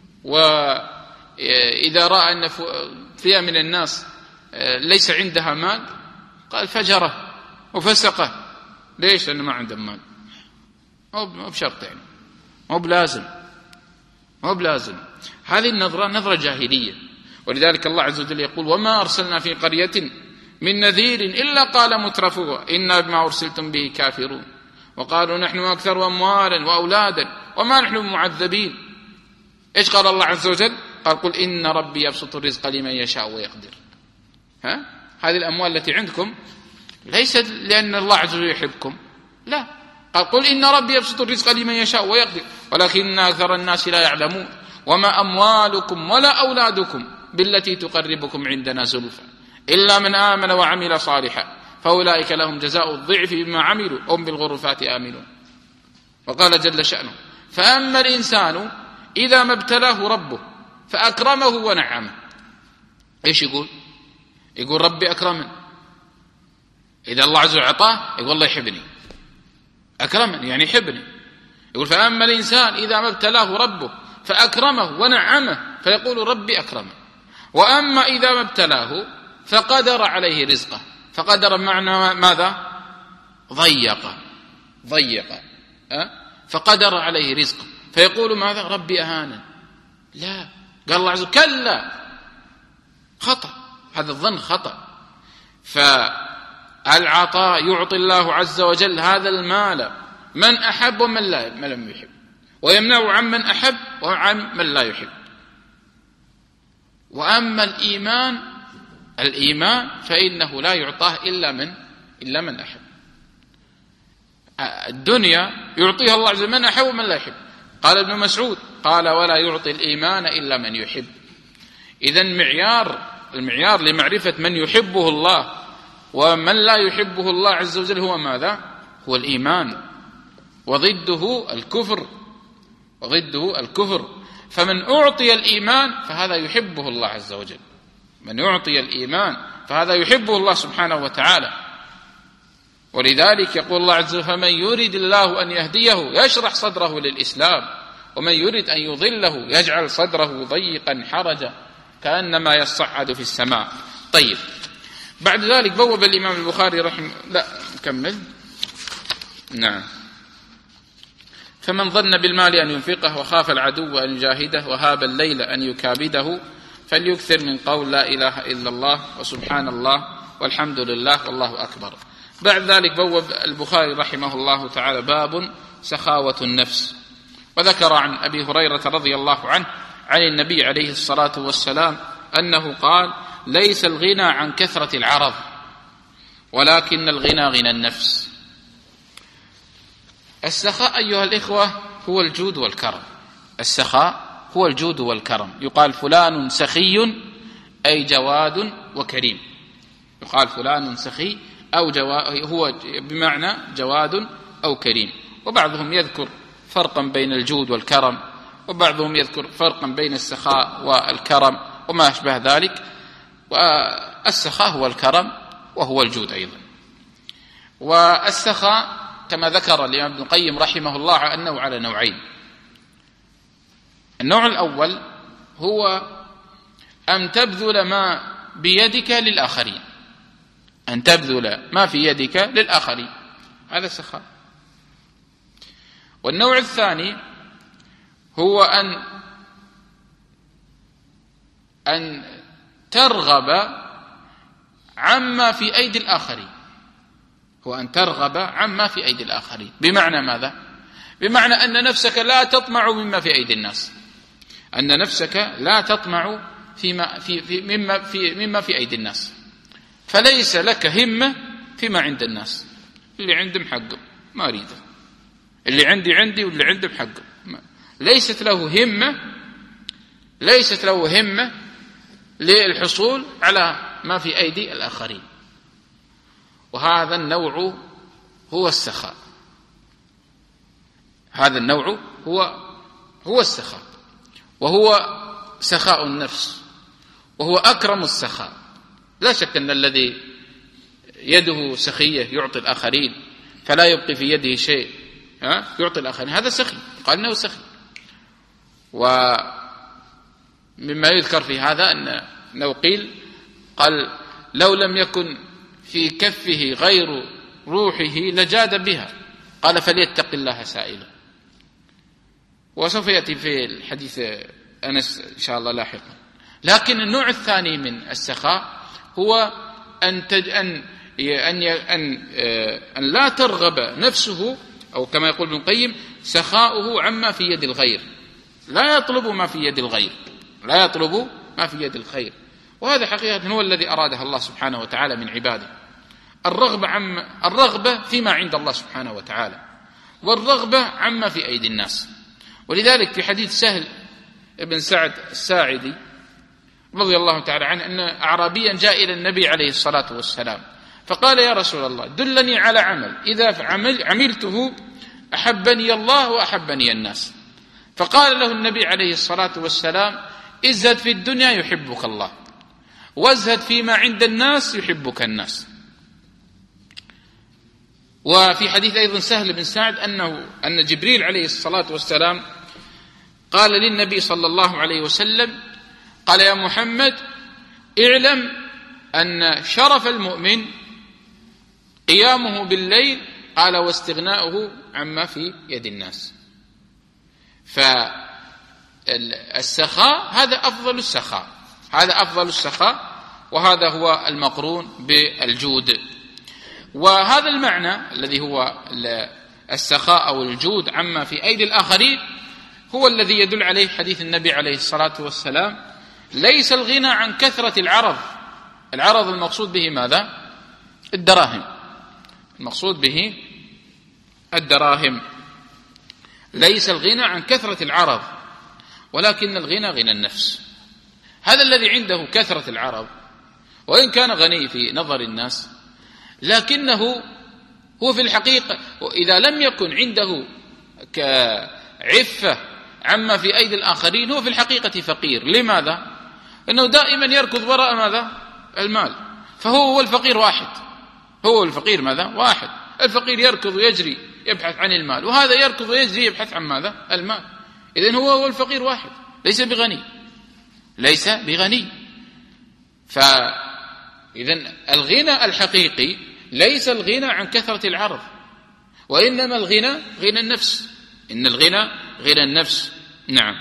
وإذا رأى أن فئة من الناس ليس عندها مال قال فجره وفسقه. ليش؟ لأنه ما عنده مال، مو بشرط، يعني مو بلازم. هذه النظرة نظرة جاهلية. ولذلك الله عز وجل يقول: وما أرسلنا في قرية من نذير إلا قال مترفوها إنا بما أرسلتم به كافرون وقالوا نحن أكثر أموالا وأولادا وما نحن معذبين. إيش قال الله عز وجل؟ قال: قل إن ربي يبسط الرزق لمن يشاء ويقدر. هذه الأموال التي عندكم ليست لأن الله عز وجل يحبكم، لا، قال: قل إن ربي يبسط الرزق لمن يشاء ويقدر ولكن أكثر الناس لا يعلمون وما أموالكم ولا أولادكم بالتي تقربكم عندنا زلفى إلا من آمن وعمل صالحا فأولئك لهم جزاء الضعف بما عملوا هم بالغرفات آمنون. وقال جل شأنه: فأما الإنسان إذا ما ابتلاه ربه فأكرمه ونعمه. إيش يقول ربي أكرمن. إذا الله عز وجل أعطاه يقول الله يحبني، أكرمن يعني يحبني. يقول: فأما الإنسان إذا ما ابتلاه ربه فأكرمه ونعمه فيقول ربي أكرمن. وأما إذا ما ابتلاه فقدر عليه رزقه، فقدر بمعنى ماذا؟ ضيق فقدر عليه رزقه فيقول ماذا؟ ربي أهانن. لا، قال الله عز وجل: كلا، خطأ، هذا الظن خطأ. فالعطاء يعطي الله عز وجل هذا المال من أحب ومن لم يحب، ويمنع عن من أحب وعن من لا يحب. وأما الإيمان فإنه لا يعطاه إلا من أحب. الدنيا يعطيها الله عز وجل من أحب ومن لا يحب. قال ابن مسعود قال: ولا يعطي الإيمان إلا من يحب. إذن المعيار لمعرفة من يحبه الله ومن لا يحبه الله عز وجل هو ماذا؟ هو الإيمان، وضده الكفر. فمن أعطي الإيمان فهذا يحبه الله عز وجل، من يعطي الإيمان فهذا يحبه الله سبحانه وتعالى. ولذلك يقول الله عز وجل: فمن يريد الله أن يهديه يشرح صدره للإسلام ومن يريد أن يضله يجعل صدره ضيقا حرجا كأنما يصعد في السماء. طيب، بعد ذلك بوب الإمام البخاري نكمل. نعم. فمن ظن بالمال أن ينفقه وخاف العدو أن يجاهده وهاب الليل أن يكابده فليكثر من قول لا إله إلا الله وسبحان الله والحمد لله والله أكبر. بعد ذلك بوب البخاري رحمه الله تعالى باب سخاوة النفس، وذكر عن أبي هريرة رضي الله عنه عن النبي عليه الصلاة والسلام أنه قال: ليس الغنى عن كثرة العرض ولكن الغنى غنى النفس. السخاء أيها الإخوة هو الجود والكرم. السخاء هو الجود والكرم. يقال فلان سخي أي جواد وكريم. يقال فلان سخي أو هو بمعنى جواد أو كريم. وبعضهم يذكر فرقا بين الجود والكرم وبعضهم يذكر فرقا بين السخاء والكرم وما أشبه ذلك، والسخاء هو الكرم وهو الجود أيضا. والسخاء كما ذكر الإمام ابن القيم رحمه الله أنه على نوعين. النوع الأول هو أن تبذل ما بيدك للآخرين، أن تبذل ما في يدك للآخرين، هذا السخاء. والنوع الثاني هو أن ترغب عما في أيدي الآخرين، هو أن ترغب عما في أيدي الآخرين. بمعنى ماذا؟ بمعنى أن نفسك لا تطمع مما في أيدي الناس، أن نفسك لا تطمع مما في أيدي الناس، فليس لك همة فيما عند الناس. اللي عندهم حقه ما أريده، اللي عندي واللي عندهم حقه. ليست له همة للحصول على ما في أيدي الآخرين. وهذا النوع هو السخاء، هذا النوع هو السخاء، وهو سخاء النفس، وهو أكرم السخاء. لا شك أن الذي يده سخية يعطي الآخرين فلا يبقي في يده شيء يعطي الآخرين، هذا سخي، قال إنه سخي. ومما يذكر في هذا أنه قال لو لم يكن في كفه غير روحه لجاد بها، قال فليتق الله سائلا. وسوف يأتي في الحديث أنس إن شاء الله لاحقا. لكن النوع الثاني من السخاء هو أن لا ترغب نفسه، أو كما يقول ابن القيم سخاؤه عما في يد الغير، لا يطلب ما في يد الغير، لا يطلب ما في يد الخير. وهذا حقيقة هو الذي أرادها الله سبحانه وتعالى من عباده، الرغبة فيما عند الله سبحانه وتعالى، والرغبة عما في أيدي الناس. ولذلك في حديث سهل بن سعد الساعدي رضي الله تعالى عنه أن أعرابيا جاء إلى النبي عليه الصلاة والسلام فقال يا رسول الله دلني على عمل إذا عملته أحبني الله وأحبني الناس. فقال له النبي عليه الصلاة والسلام ازهد في الدنيا يحبك الله، وازهد فيما عند الناس يحبك الناس. وفي حديث أيضا سهل بن سعد أن جبريل عليه الصلاة والسلام قال للنبي صلى الله عليه وسلم قال يا محمد اعلم أن شرف المؤمن قيامه بالليل، قال واستغناؤه عما في يد الناس. فالسخاء هذا أفضل السخاء، هذا أفضل السخاء، وهذا هو المقرون بالجود. وهذا المعنى الذي هو السخاء أو الجود عما في أيدي الآخرين هو الذي يدل عليه حديث النبي عليه الصلاة والسلام ليس الغنى عن كثرة العرض. العرض المقصود به ماذا؟ الدراهم، المقصود به الدراهم. ليس الغنى عن كثرة العرض، ولكن الغنى غنى النفس. هذا الذي عنده كثرة العرض وإن كان غني في نظر الناس، لكنه هو في الحقيقة إذا لم يكن عنده كعفة عما في أيدي الآخرين هو في الحقيقة فقير. لماذا؟ إنه دائما يركض وراء ماذا؟ المال. فهو الفقير واحد، هو الفقير ماذا؟ واحد. الفقير يركض ويجري يبحث عن المال، وهذا يركض ويجري يبحث عن ماذا؟ المال. إذن هو الفقير واحد، ليس بغني، ليس بغني. فإذن الغنى الحقيقي ليس الغنى عن كثرة العرض، وإنما الغنى غنى النفس. إن الغنى غنى النفس. نعم.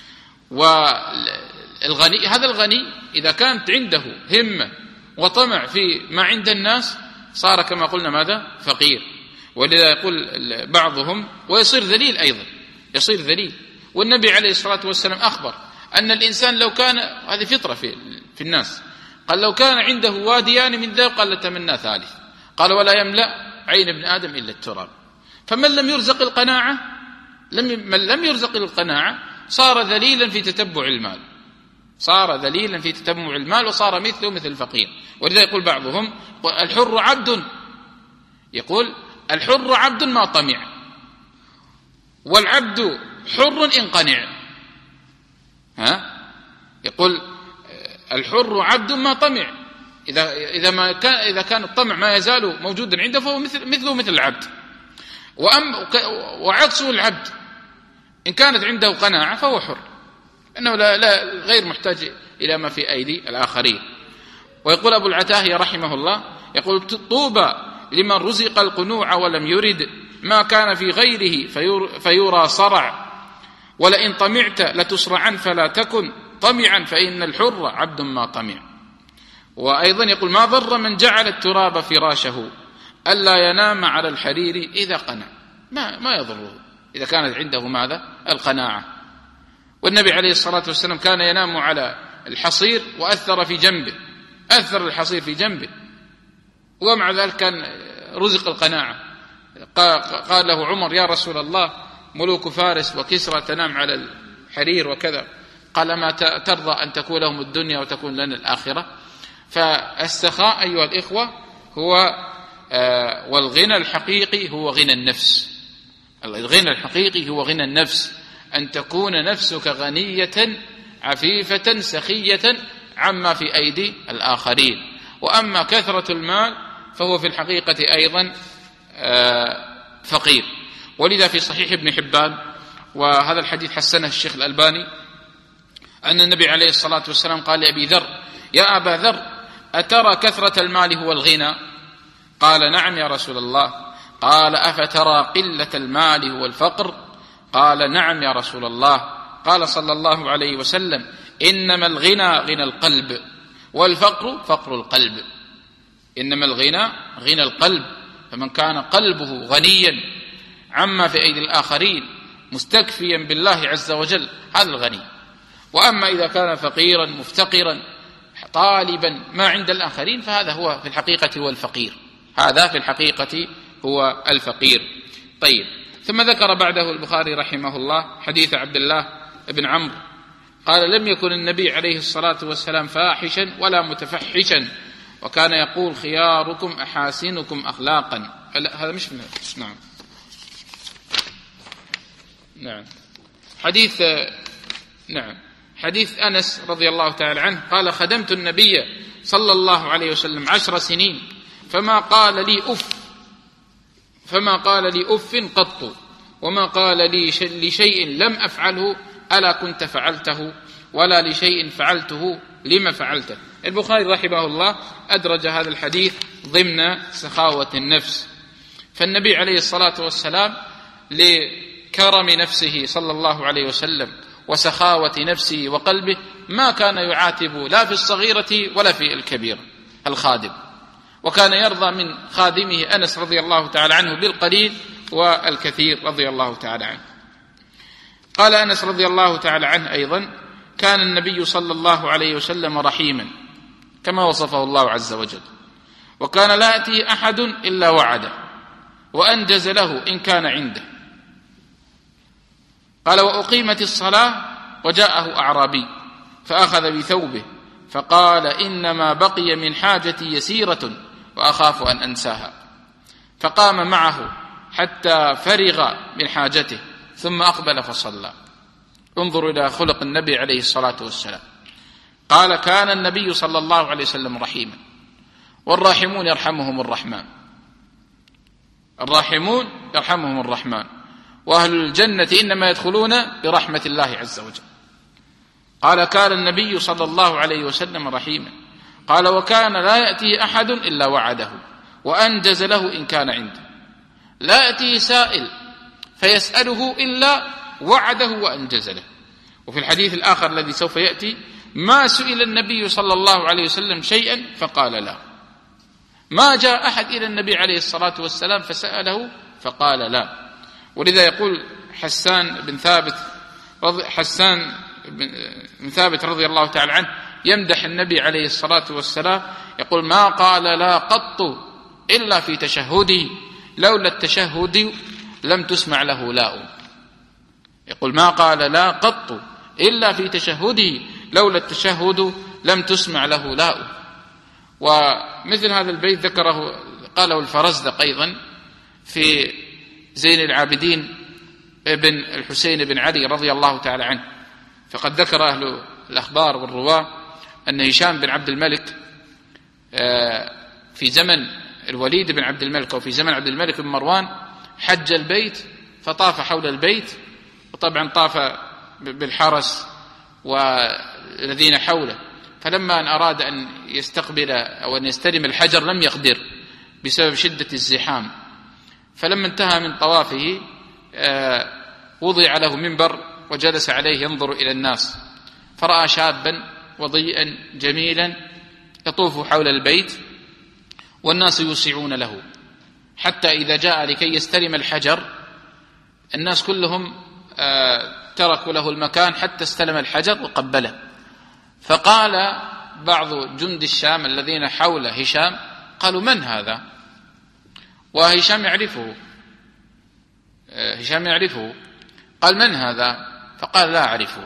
والغني هذا الغني إذا كانت عنده همة وطمع في ما عند الناس صار كما قلنا ماذا؟ فقير. ولذا يقول بعضهم ويصير ذليل أيضا، يصير ذليل. والنبي عليه الصلاة والسلام أخبر أن الإنسان لو كان، هذه فطرة في الناس، قال لو كان عنده واديان من ذهب قال لتمنى ثالث، قال ولا يملأ عين ابن آدم إلا التراب. فمن لم يرزق القناعة، من لم يرزق القناعة صار ذليلا في تتبع المال، صار ذليلا في تتبع المال، وصار مثله مثل الفقير. ولذا يقول بعضهم الحر عبد، يقول الحر عبد ما طمع، والعبد حر إن قنع. يقول الحر عبد ما طمع، إذا كان الطمع ما يزال موجودا عنده فهو مثل العبد. وعكسه العبد إن كانت عنده قناعة فهو حر، أنه لا غير محتاج إلى ما في أيدي الآخرين. ويقول أبو العتاهية رحمه الله، يقول طوبى لمن رزق القنوع ولم يرد ما كان في غيره فيرى صرع، ولئن طمعت لتسرعن فلا تكن طمعا فإن الحر عبد ما طمع. وأيضا يقول ما ضر من جعل التراب فراشه ألا ينام على الحرير إذا قنع، ما يضره إذا كانت عنده ماذا؟ القناعة. والنبي عليه الصلاة والسلام كان ينام على الحصير وأثر الحصير في جنبه، ومع ذلك كان رزق القناعة. قال له عمر يا رسول الله ملوك فارس وكسرى تنام على الحرير وكذا، قال ما ترضى أن تكون لهم الدنيا وتكون لنا الآخرة. فالسخاء أيها الإخوة هو والغنى الحقيقي هو غنى النفس. الغنى الحقيقي هو غنى النفس، أن تكون نفسك غنية عفيفة سخية عما في أيدي الآخرين. وأما كثرة المال فهو في الحقيقة أيضا فقير. ولذا في صحيح ابن حبان، وهذا الحديث حسنه الشيخ الألباني، أن النبي عليه الصلاة والسلام قال لأبي ذر يا أبا ذر أترى كثرة المال هو الغنى؟ قال نعم يا رسول الله. قال أفترى قلة المال هو الفقر؟ قال نعم يا رسول الله. قال صلى الله عليه وسلم إنما الغنى غنى القلب والفقر فقر القلب. إنما الغنى غنى القلب، فمن كان قلبه غنيا عما في أيدي الآخرين مستكفيا بالله عز وجل هذا الغني. وأما إذا كان فقيرا مفتقرا طالبا ما عند الآخرين فهذا هو في الحقيقة هو الفقير، هذا في الحقيقة هو الفقير. طيب، ثم ذكر بعده البخاري رحمه الله حديث عبد الله بن عمرو قال لم يكن النبي عليه الصلاة والسلام فاحشا ولا متفحشا، وكان يقول خياركم أحاسنكم أخلاقا. هذا مش من نعم حديث أنس رضي الله تعالى عنه قال خدمت النبي صلى الله عليه وسلم 10 سنين فما قال لي أف قط، وما قال لي لشيء لم أفعله ألا كنت فعلته، ولا لشيء فعلته لما فعلته. البخاري رحمه الله أدرج هذا الحديث ضمن سخاوة النفس. فالنبي عليه الصلاة والسلام لكرم نفسه صلى الله عليه وسلم وسخاوة نفسه وقلبه ما كان يعاتب لا في الصغيرة ولا في الكبيرة الخادم، وكان يرضى من خادمه أنس رضي الله تعالى عنه بالقليل والكثير رضي الله تعالى عنه. قال أنس رضي الله تعالى عنه أيضا كان النبي صلى الله عليه وسلم رحيما كما وصفه الله عز وجل، وكان لا يأتي أحد إلا وعده وأنجز له إن كان عنده. قال وأقيمت الصلاة وجاءه أعرابي فأخذ بثوبه فقال إنما بقي من حاجتي يسيرة وأخاف أن أنساها، فقام معه حتى فرغ من حاجته ثم أقبل فصلى. انظروا إلى خلق النبي عليه الصلاة والسلام. قال كان النبي صلى الله عليه وسلم رحيما، والراحمون يرحمهم الرحمن، وأهل الجنة إنما يدخلون برحمة الله عز وجل. قال كان النبي صلى الله عليه وسلم رحيما. قال وكان لا يأتيه أحد إلا وعده وأنجز له إن كان عنده. لا يأتيه سائل فيسأله إلا وعده وأنجز له. وفي الحديث الآخر الذي سوف يأتي ما سئل النبي صلى الله عليه وسلم شيئا فقال لا، ما جاء أحد إلى النبي عليه الصلاة والسلام فسأله فقال لا. ولذا يقول حسان بن ثابت رضي الله تعالى عنه يمدح النبي عليه الصلاة والسلام يقول ما قال لا قط إلا في تشهده لولا التشهد لم تسمع له لاء. يقول ما قال لا قط إلا في تشهده لولا التشهد لم تسمع له لاء. ومثل هذا البيت قاله الفرزدق أيضا في زين العابدين ابن الحسين بن علي رضي الله تعالى عنه، فقد ذكر أهل الأخبار والرواة أن هشام بن عبد الملك في زمن الوليد بن عبد الملك أو في زمن عبد الملك بن مروان حج البيت فطاف حول البيت، وطبعا طاف بالحرس والذين حوله، فلما أن أراد أن يستقبل أو أن يستلم الحجر لم يقدر بسبب شدة الزحام، فلما انتهى من طوافه وضع له منبر وجلس عليه ينظر إلى الناس، فرأى شابا وضيئا جميلا يطوف حول البيت والناس يوسعون له، حتى إذا جاء لكي يستلم الحجر الناس كلهم تركوا له المكان حتى استلم الحجر وقبله. فقال بعض جند الشام الذين حول هشام قالوا: من هذا؟ وهشام يعرفه، قال: من هذا؟ فقال: لا أعرفه.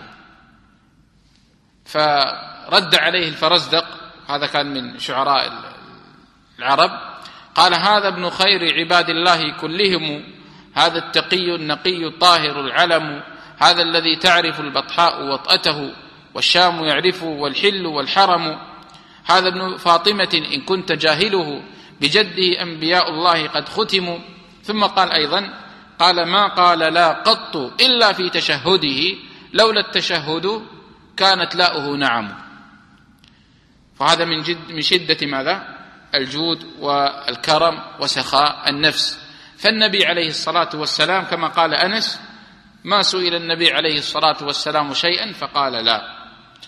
فرد عليه الفرزدق، هذا كان من شعراء العرب، قال: هذا ابن خير عباد الله كلهم، هذا التقي النقي الطاهر العلم، هذا الذي تعرف البطحاء وطأته والشام يعرفه والحل والحرم، هذا ابن فاطمة إن كنت جاهله، بجده أنبياء الله قد ختموا. ثم قال أيضا، قال: ما قال لا قط إلا في تشهده، لولا التشهد كانت لاؤه نعم. فهذا من شدة ماذا؟ الجود والكرم وسخاء النفس. فالنبي عليه الصلاة والسلام كما قال أنس: ما سئل النبي عليه الصلاة والسلام شيئا فقال لا.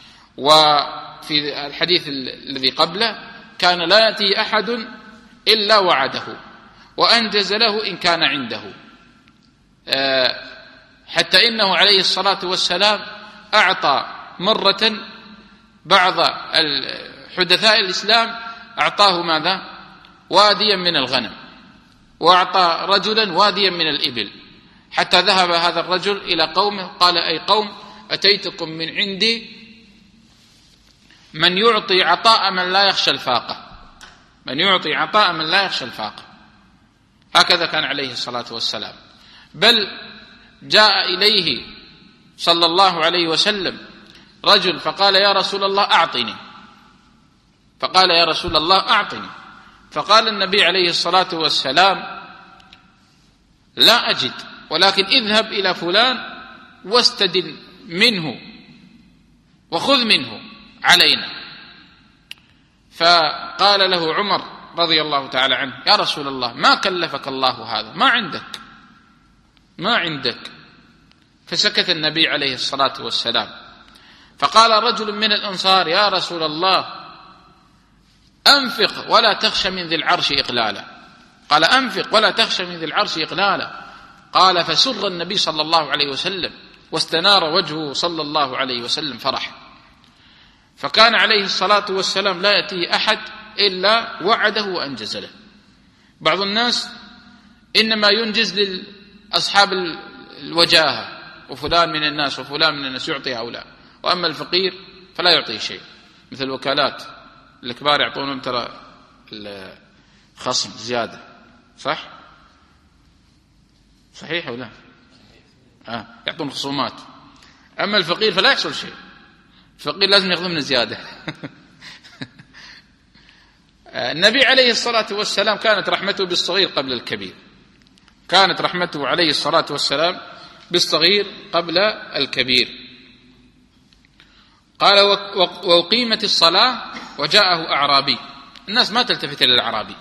وفي الحديث الذي قبله كان لا يأتي أحد إلا وعده وأنجز له إن كان عنده، حتى إنه عليه الصلاة والسلام أعطى مرة بعض حدثاء الإسلام، أعطاه ماذا؟ واديا من الغنم، وأعطى رجلا واديا من الإبل، حتى ذهب هذا الرجل إلى قومه قال: أي قوم، أتيتكم من عندي من يعطي عطاء من لا يخشى الفاقة، من يعطي عطاء من لا يخشى الفاقة. هكذا كان عليه الصلاة والسلام. بل جاء إليه صلى الله عليه وسلم رجل فقال: يا رسول الله أعطني، فقال: يا رسول الله أعطني. فقال النبي عليه الصلاة والسلام: لا أجد، ولكن اذهب إلى فلان واستدل منه وخذ منه علينا. فقال له عمر رضي الله تعالى عنه: يا رسول الله ما كلفك الله هذا، ما عندك. فسكت النبي عليه الصلاة والسلام. فقال رجل من الأنصار: يا رسول الله أنفق ولا تخشى من ذي العرش إقلالا. قال: أنفق ولا تخشى من ذي العرش إقلالا. قال: فسر النبي صلى الله عليه وسلم واستنار وجهه صلى الله عليه وسلم فرحا. فكان عليه الصلاة والسلام لا يأتي أحد إلا وعده وأنجز له. بعض الناس إنما ينجز لأصحاب الوجاهة، وفلان من الناس وفلان من الناس يعطي هؤلاء، وأما الفقير فلا يعطي شيء، مثل الوكالات الكبار يعطونهم ترى الخصم زيادة، صحيح أو لا؟ يعطون خصومات. أما الفقير فلا يحصل شيء، الفقير لازم يأخذ من زيادة. النبي عليه الصلاة والسلام كانت رحمته بالصغير قبل الكبير، كانت رحمته عليه الصلاة والسلام بالصغير قبل الكبير. قال: وأقيمت الصلاة وجاءه أعرابي. الناس ما تلتفت إلى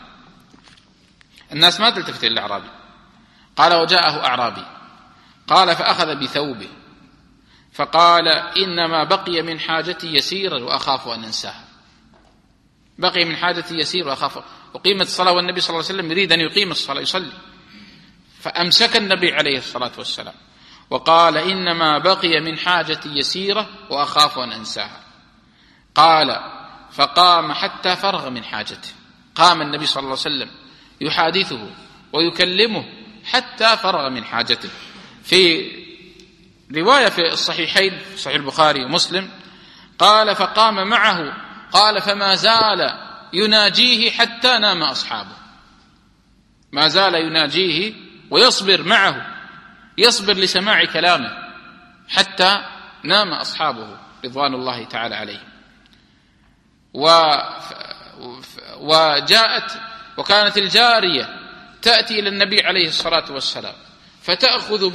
الأعرابي، قال: وجاءه أعرابي. قال: فأخذ بثوبه فقال: إنما بقي من حاجتي يسيرا وأخاف أن أنساها. بقي من حاجتي يسير وأخاف. وقيمت الصلاة والنبي صلى الله عليه وسلم يريد أن يقيم الصلاة يصلي، فأمسك النبي عليه الصلاة والسلام وقال: إنما بقي من حاجتي يسيرة وأخاف أن أنساها. قال: فقام حتى فرغ من حاجته. قام النبي صلى الله عليه وسلم يحادثه ويكلمه حتى فرغ من حاجته. في رواية في الصحيحين، صحيح البخاري ومسلم، قال: فقام معه، قال: فما زال يناجيه حتى نام أصحابه. ما زال يناجيه ويصبر معه، يصبر لسماع كلامه حتى نام أصحابه رضوان الله تعالى عليهم. وكانت الجارية تأتي إلى النبي عليه الصلاة والسلام فتأخذ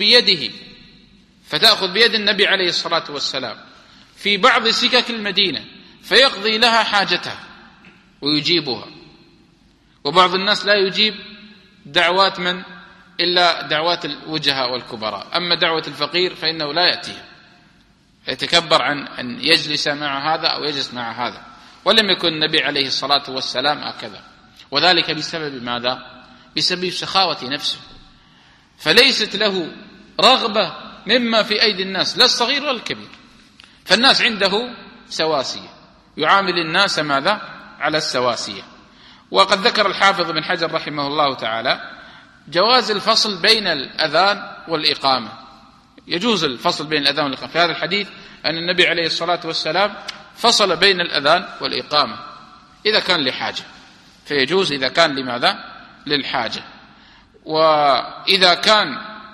بيد النبي عليه الصلاة والسلام في بعض سكك المدينة فيقضي لها حاجتها ويجيبها. وبعض الناس لا يجيب دعوات من إلا دعوات الوجهاء والكبراء، أما دعوة الفقير فإنه لا يأتيها، يتكبر عن أن يجلس مع هذا أو يجلس مع هذا. ولم يكن النبي عليه الصلاة والسلام هكذا، وذلك بسبب ماذا؟ بسبب سخاوة نفسه، فليست له رغبة مما في أيدي الناس، لا الصغير ولا الكبير، فالناس عنده سواسية، يعامل الناس ماذا؟ على السواسية. وقد ذكر الحافظ بن حجر رحمه الله تعالى جواز الفصل بين الأذان والإقامة، يجوز الفصل بين الأذان والإقامة. في هذا الحديث أن النبي عليه الصلاة والسلام فصل بين الأذان والإقامة إذا كان لحاجة، فيجوز إذا كان لماذا؟ للحاجة. وإذا كان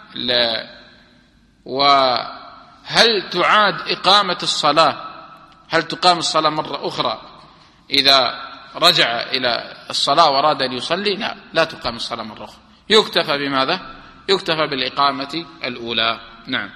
وهل تعاد إقامة الصلاة؟ هل تقام الصلاة مرة أخرى إذا رجع إلى الصلاة وأراد أن يصلي؟ لا تقام الصلاة مرة أخرى، يكتفى بماذا؟ يكتفى بالإقامة الأولى. نعم.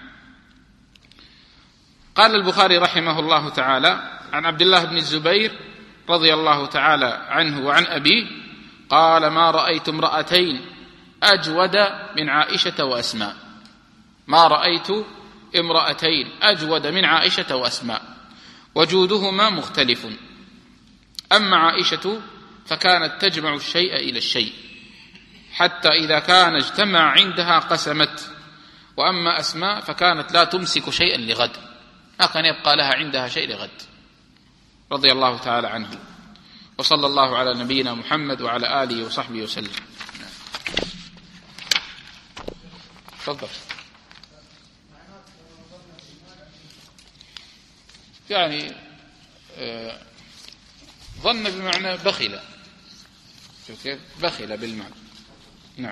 قال البخاري رحمه الله تعالى عن عبد الله بن الزبير رضي الله تعالى عنه وعن أبيه قال: ما رأيت امرأتين أجود من عائشة وأسماء. ما رأيت امرأتين أجود من عائشة وأسماء، وجودهما مختلف. أما عائشة فكانت تجمع الشيء إلى الشيء حتى إذا كان اجتمع عندها قسمت، وأما أسماء فكانت لا تمسك شيئا لغد، ما كان يبقى لها عندها شيء لغد، رضي الله تعالى عنه. وصلى الله على نبينا محمد وعلى آله وصحبه وسلم. تفضل. يعني ظن بمعنى بخل، شوف كيف؟ بخل بالمعنى. نعم.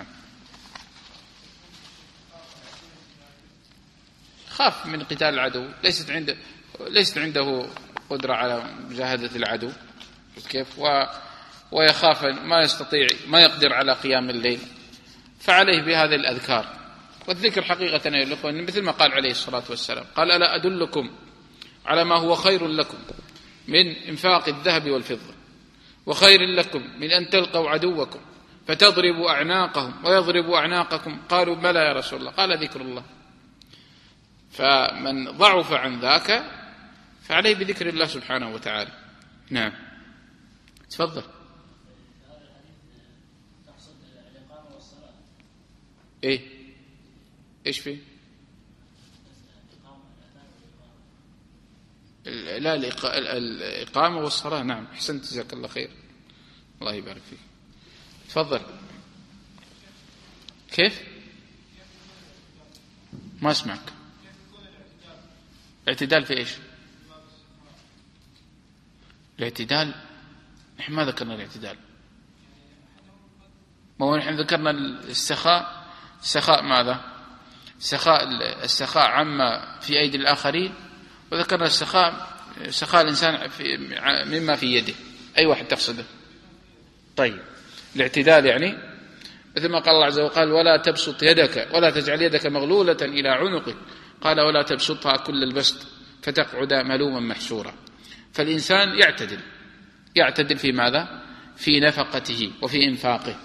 خاف من قتال العدو، ليست عنده قدرة على مجاهدة العدو، شوف كيف؟ ويخاف ما يقدر على قيام الليل، فعليه بهذه الأذكار. والذكر حقيقة أيها الأخوة مثل ما قال عليه الصلاة والسلام، قال: ألا أدلكم على ما هو خير لكم من إنفاق الذهب والفضة، وخير لكم من أن تلقوا عدوكم فتضربوا أعناقهم ويضربوا أعناقكم؟ قالوا: بلى يا رسول الله. قال: ذكر الله. فمن ضعف عن ذاك فعليه بذكر الله سبحانه وتعالى. نعم. تفضل. ايش فيه؟ لا، الإقامة والصلاة. نعم، أحسنت، جزاك الله خير، الله يبارك فيك. تفضل. كيف؟ ما اسمعك. الاعتدال في ايش؟ الاعتدال نحن ما ذكرنا الاعتدال، ما هو نحن ذكرنا السخاء. السخاء ماذا؟ السخاء عما في أيدي الآخرين، وذكرنا سخاء الإنسان مما في يده. أي واحد تقصده؟ طيب، الاعتدال يعني مثل ما قال الله عز وجل: ولا تبسط يدك ولا تجعل يدك مغلولة إلى عنقك، قال: ولا تبسطها كل البسط فتقعد ملوما محسورا. فالإنسان يعتدل في ماذا؟ في نفقته وفي إنفاقه.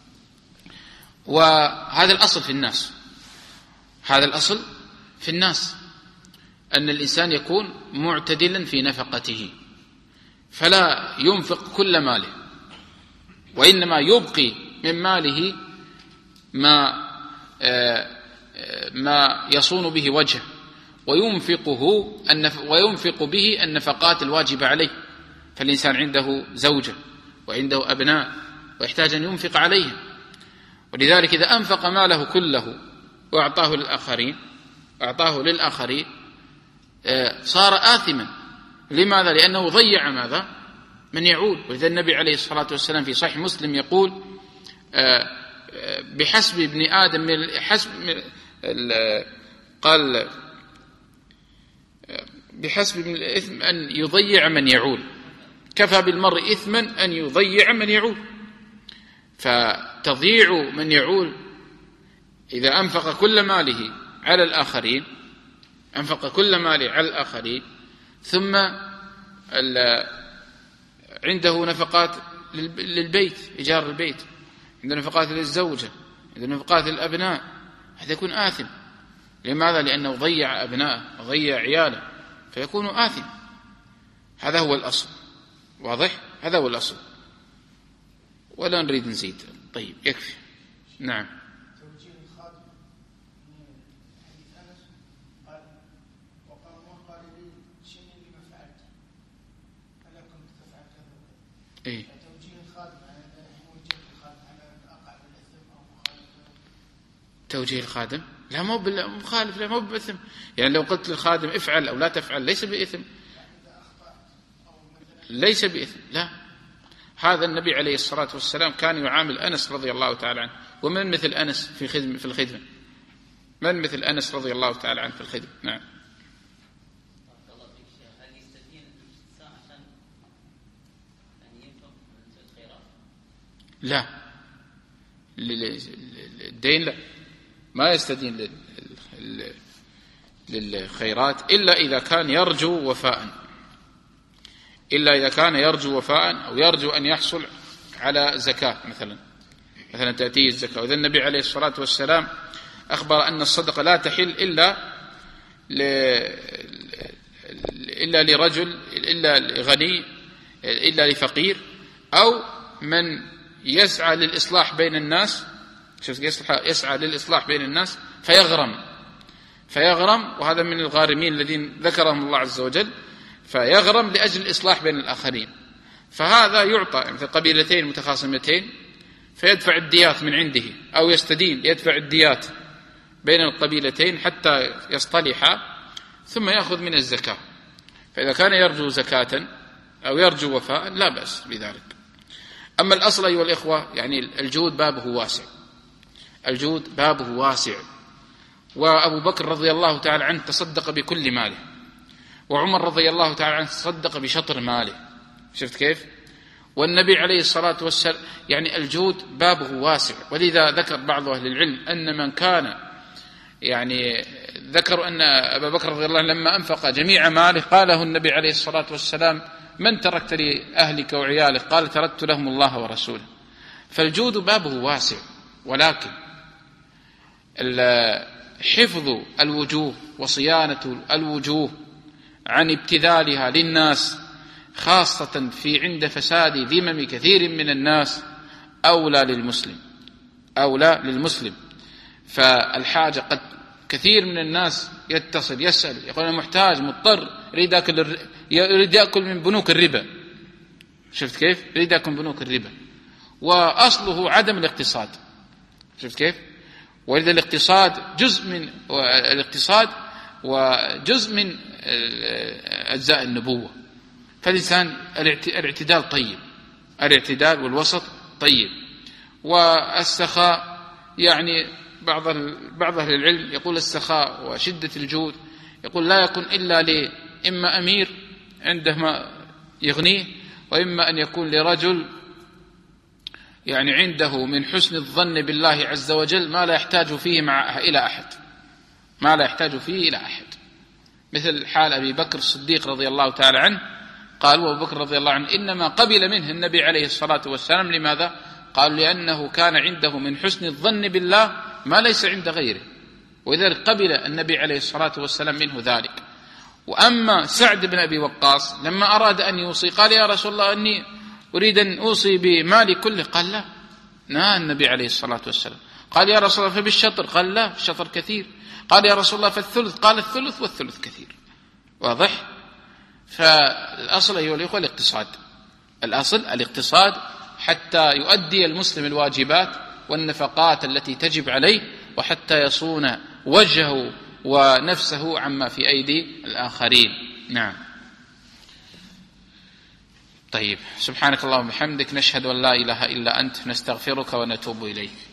وهذا الأصل في الناس، هذا الأصل في الناس، أن الإنسان يكون معتدلا في نفقته، فلا ينفق كل ماله، وإنما يبقي من ماله ما يصون به وجهه، وينفق به النفقات الواجبة عليه. فالإنسان عنده زوجة وعنده أبناء ويحتاج أن ينفق عليهم، ولذلك إذا أنفق ماله كله وأعطاه للآخرين صار آثما. لماذا؟ لأنه ضيع ماذا؟ من يعود. ولذا النبي عليه الصلاة والسلام في صحيح مسلم يقول: بحسب ابن آدم قال بحسب من الإثم أن يضيع من يعول، كفى بالمرء إثما أن يضيع من يعول. فتضييع من يعول إذا أنفق كل ماله على الآخرين، أنفق كل ماله على الآخرين، ثم عنده نفقات للبيت، إيجار البيت، عنده نفقات للزوجة، عنده نفقات للأبناء، هذا يكون آثم. لماذا؟ لأنه ضيع أبناءه وضيع عياله، فيكون آثم. هذا هو الأصل، واضح؟ هذا هو الأصل، ولا نريد نزيد. طيب يكفي. نعم. إيه؟ توجيه الخادم لا مو بالمخالف، لا مو بإثم. يعني لو قلت للخادم افعل أو لا تفعل ليس بإثم، ليس بإثم، لا. هذا النبي عليه الصلاة والسلام كان يعامل أنس رضي الله تعالى عنه. ومن مثل أنس في الخدمة؟ من مثل أنس رضي الله تعالى عنه في الخدمة؟ نعم. لا، الدين لا، ما يستدين للخيرات إلا إذا كان يرجو وفاء، إلا إذا كان يرجو وفاء أو يرجو أن يحصل على زكاة مثلا تأتيه الزكاة. وإذا النبي عليه الصلاة والسلام أخبر أن الصدقة لا تحل إلا لرجل، إلا لغني، إلا لفقير، أو من يسعى للإصلاح بين الناس، يسعى للإصلاح بين الناس فيغرم، وهذا من الغارمين الذين ذكرهم الله عز وجل، فيغرم لأجل الإصلاح بين الآخرين. فهذا يعطى مثل قبيلتين متخاصمتين فيدفع الديات من عنده، أو يستدين يدفع الديات بين القبيلتين حتى يصطلحا، ثم يأخذ من الزكاة. فإذا كان يرجو زكاة أو يرجو وفاء لا بأس بذلك. أما الأصل أيها الإخوة، يعني الجود بابه واسع، الجود بابه واسع. وأبو بكر رضي الله تعالى عنه تصدق بكل ماله، وعمر رضي الله تعالى عنه تصدق بشطر ماله. شفت كيف؟ والنبي عليه الصلاة والسلام، يعني الجود بابه واسع. ولذا ذكر بعض أهل العلم أن من كان، يعني ذكروا أن أبا بكر رضي الله عنه لما أنفق جميع ماله قاله النبي عليه الصلاة والسلام: من تركت لأهلك وعيالك؟ قال: تركت لهم الله ورسوله. فالجود بابه واسع، ولكن حفظ الوجوه وصيانة الوجوه عن ابتذالها للناس، خاصة في عند فساد ذمم كثير من الناس، أولى للمسلم. فالحاجة قد كثير من الناس يتصل يسأل يقول: أنا محتاج مضطر، يريد يأكل من بنوك الربا. شفت كيف؟ يريد يأكل من بنوك الربا، وأصله عدم الاقتصاد. شفت كيف؟ ولذا الاقتصاد جزء من الاقتصاد وجزء من أجزاء النبوة. فالإنسان الاعتدال طيب، الاعتدال والوسط طيب. والسخاء، يعني بعض أهل العلم يقول السخاء وشدة الجود يقول لا يكون إلا إما أمير عنده ما يغنيه، وإما أن يكون لرجل يعني عنده من حسن الظن بالله عز وجل ما لا يحتاج فيه إلى أحد، مثل حال أبي بكر الصديق رضي الله تعالى عنه. قال أبو بكر رضي الله عنه إنما قبل منه النبي عليه الصلاة والسلام. لماذا؟ قال: لأنه كان عنده من حسن الظن بالله ما ليس عند غيره، ولذلك قبل النبي عليه الصلاة والسلام منه ذلك. وأما سعد بن أبي وقاص لما أراد أن يوصي قال: يا رسول الله إني أريد أن أوصي بمالي كله. قال: لا، نهى النبي عليه الصلاة والسلام. قال: يا رسول الله فبالشطر؟ قال: لا، الشطر كثير. قال: يا رسول الله فالثلث؟ قال: الثلث والثلث كثير. واضح؟ فالأصل أيها الإخوة الاقتصاد، الأصل الاقتصاد حتى يؤدي المسلم الواجبات والنفقات التي تجب عليه، وحتى يصون وجهه ونفسه عما في أيدي الآخرين. نعم. طيب، سبحانك اللهم وبحمدك، نشهد أن لا إله إلا أنت، نستغفرك ونتوب إليك.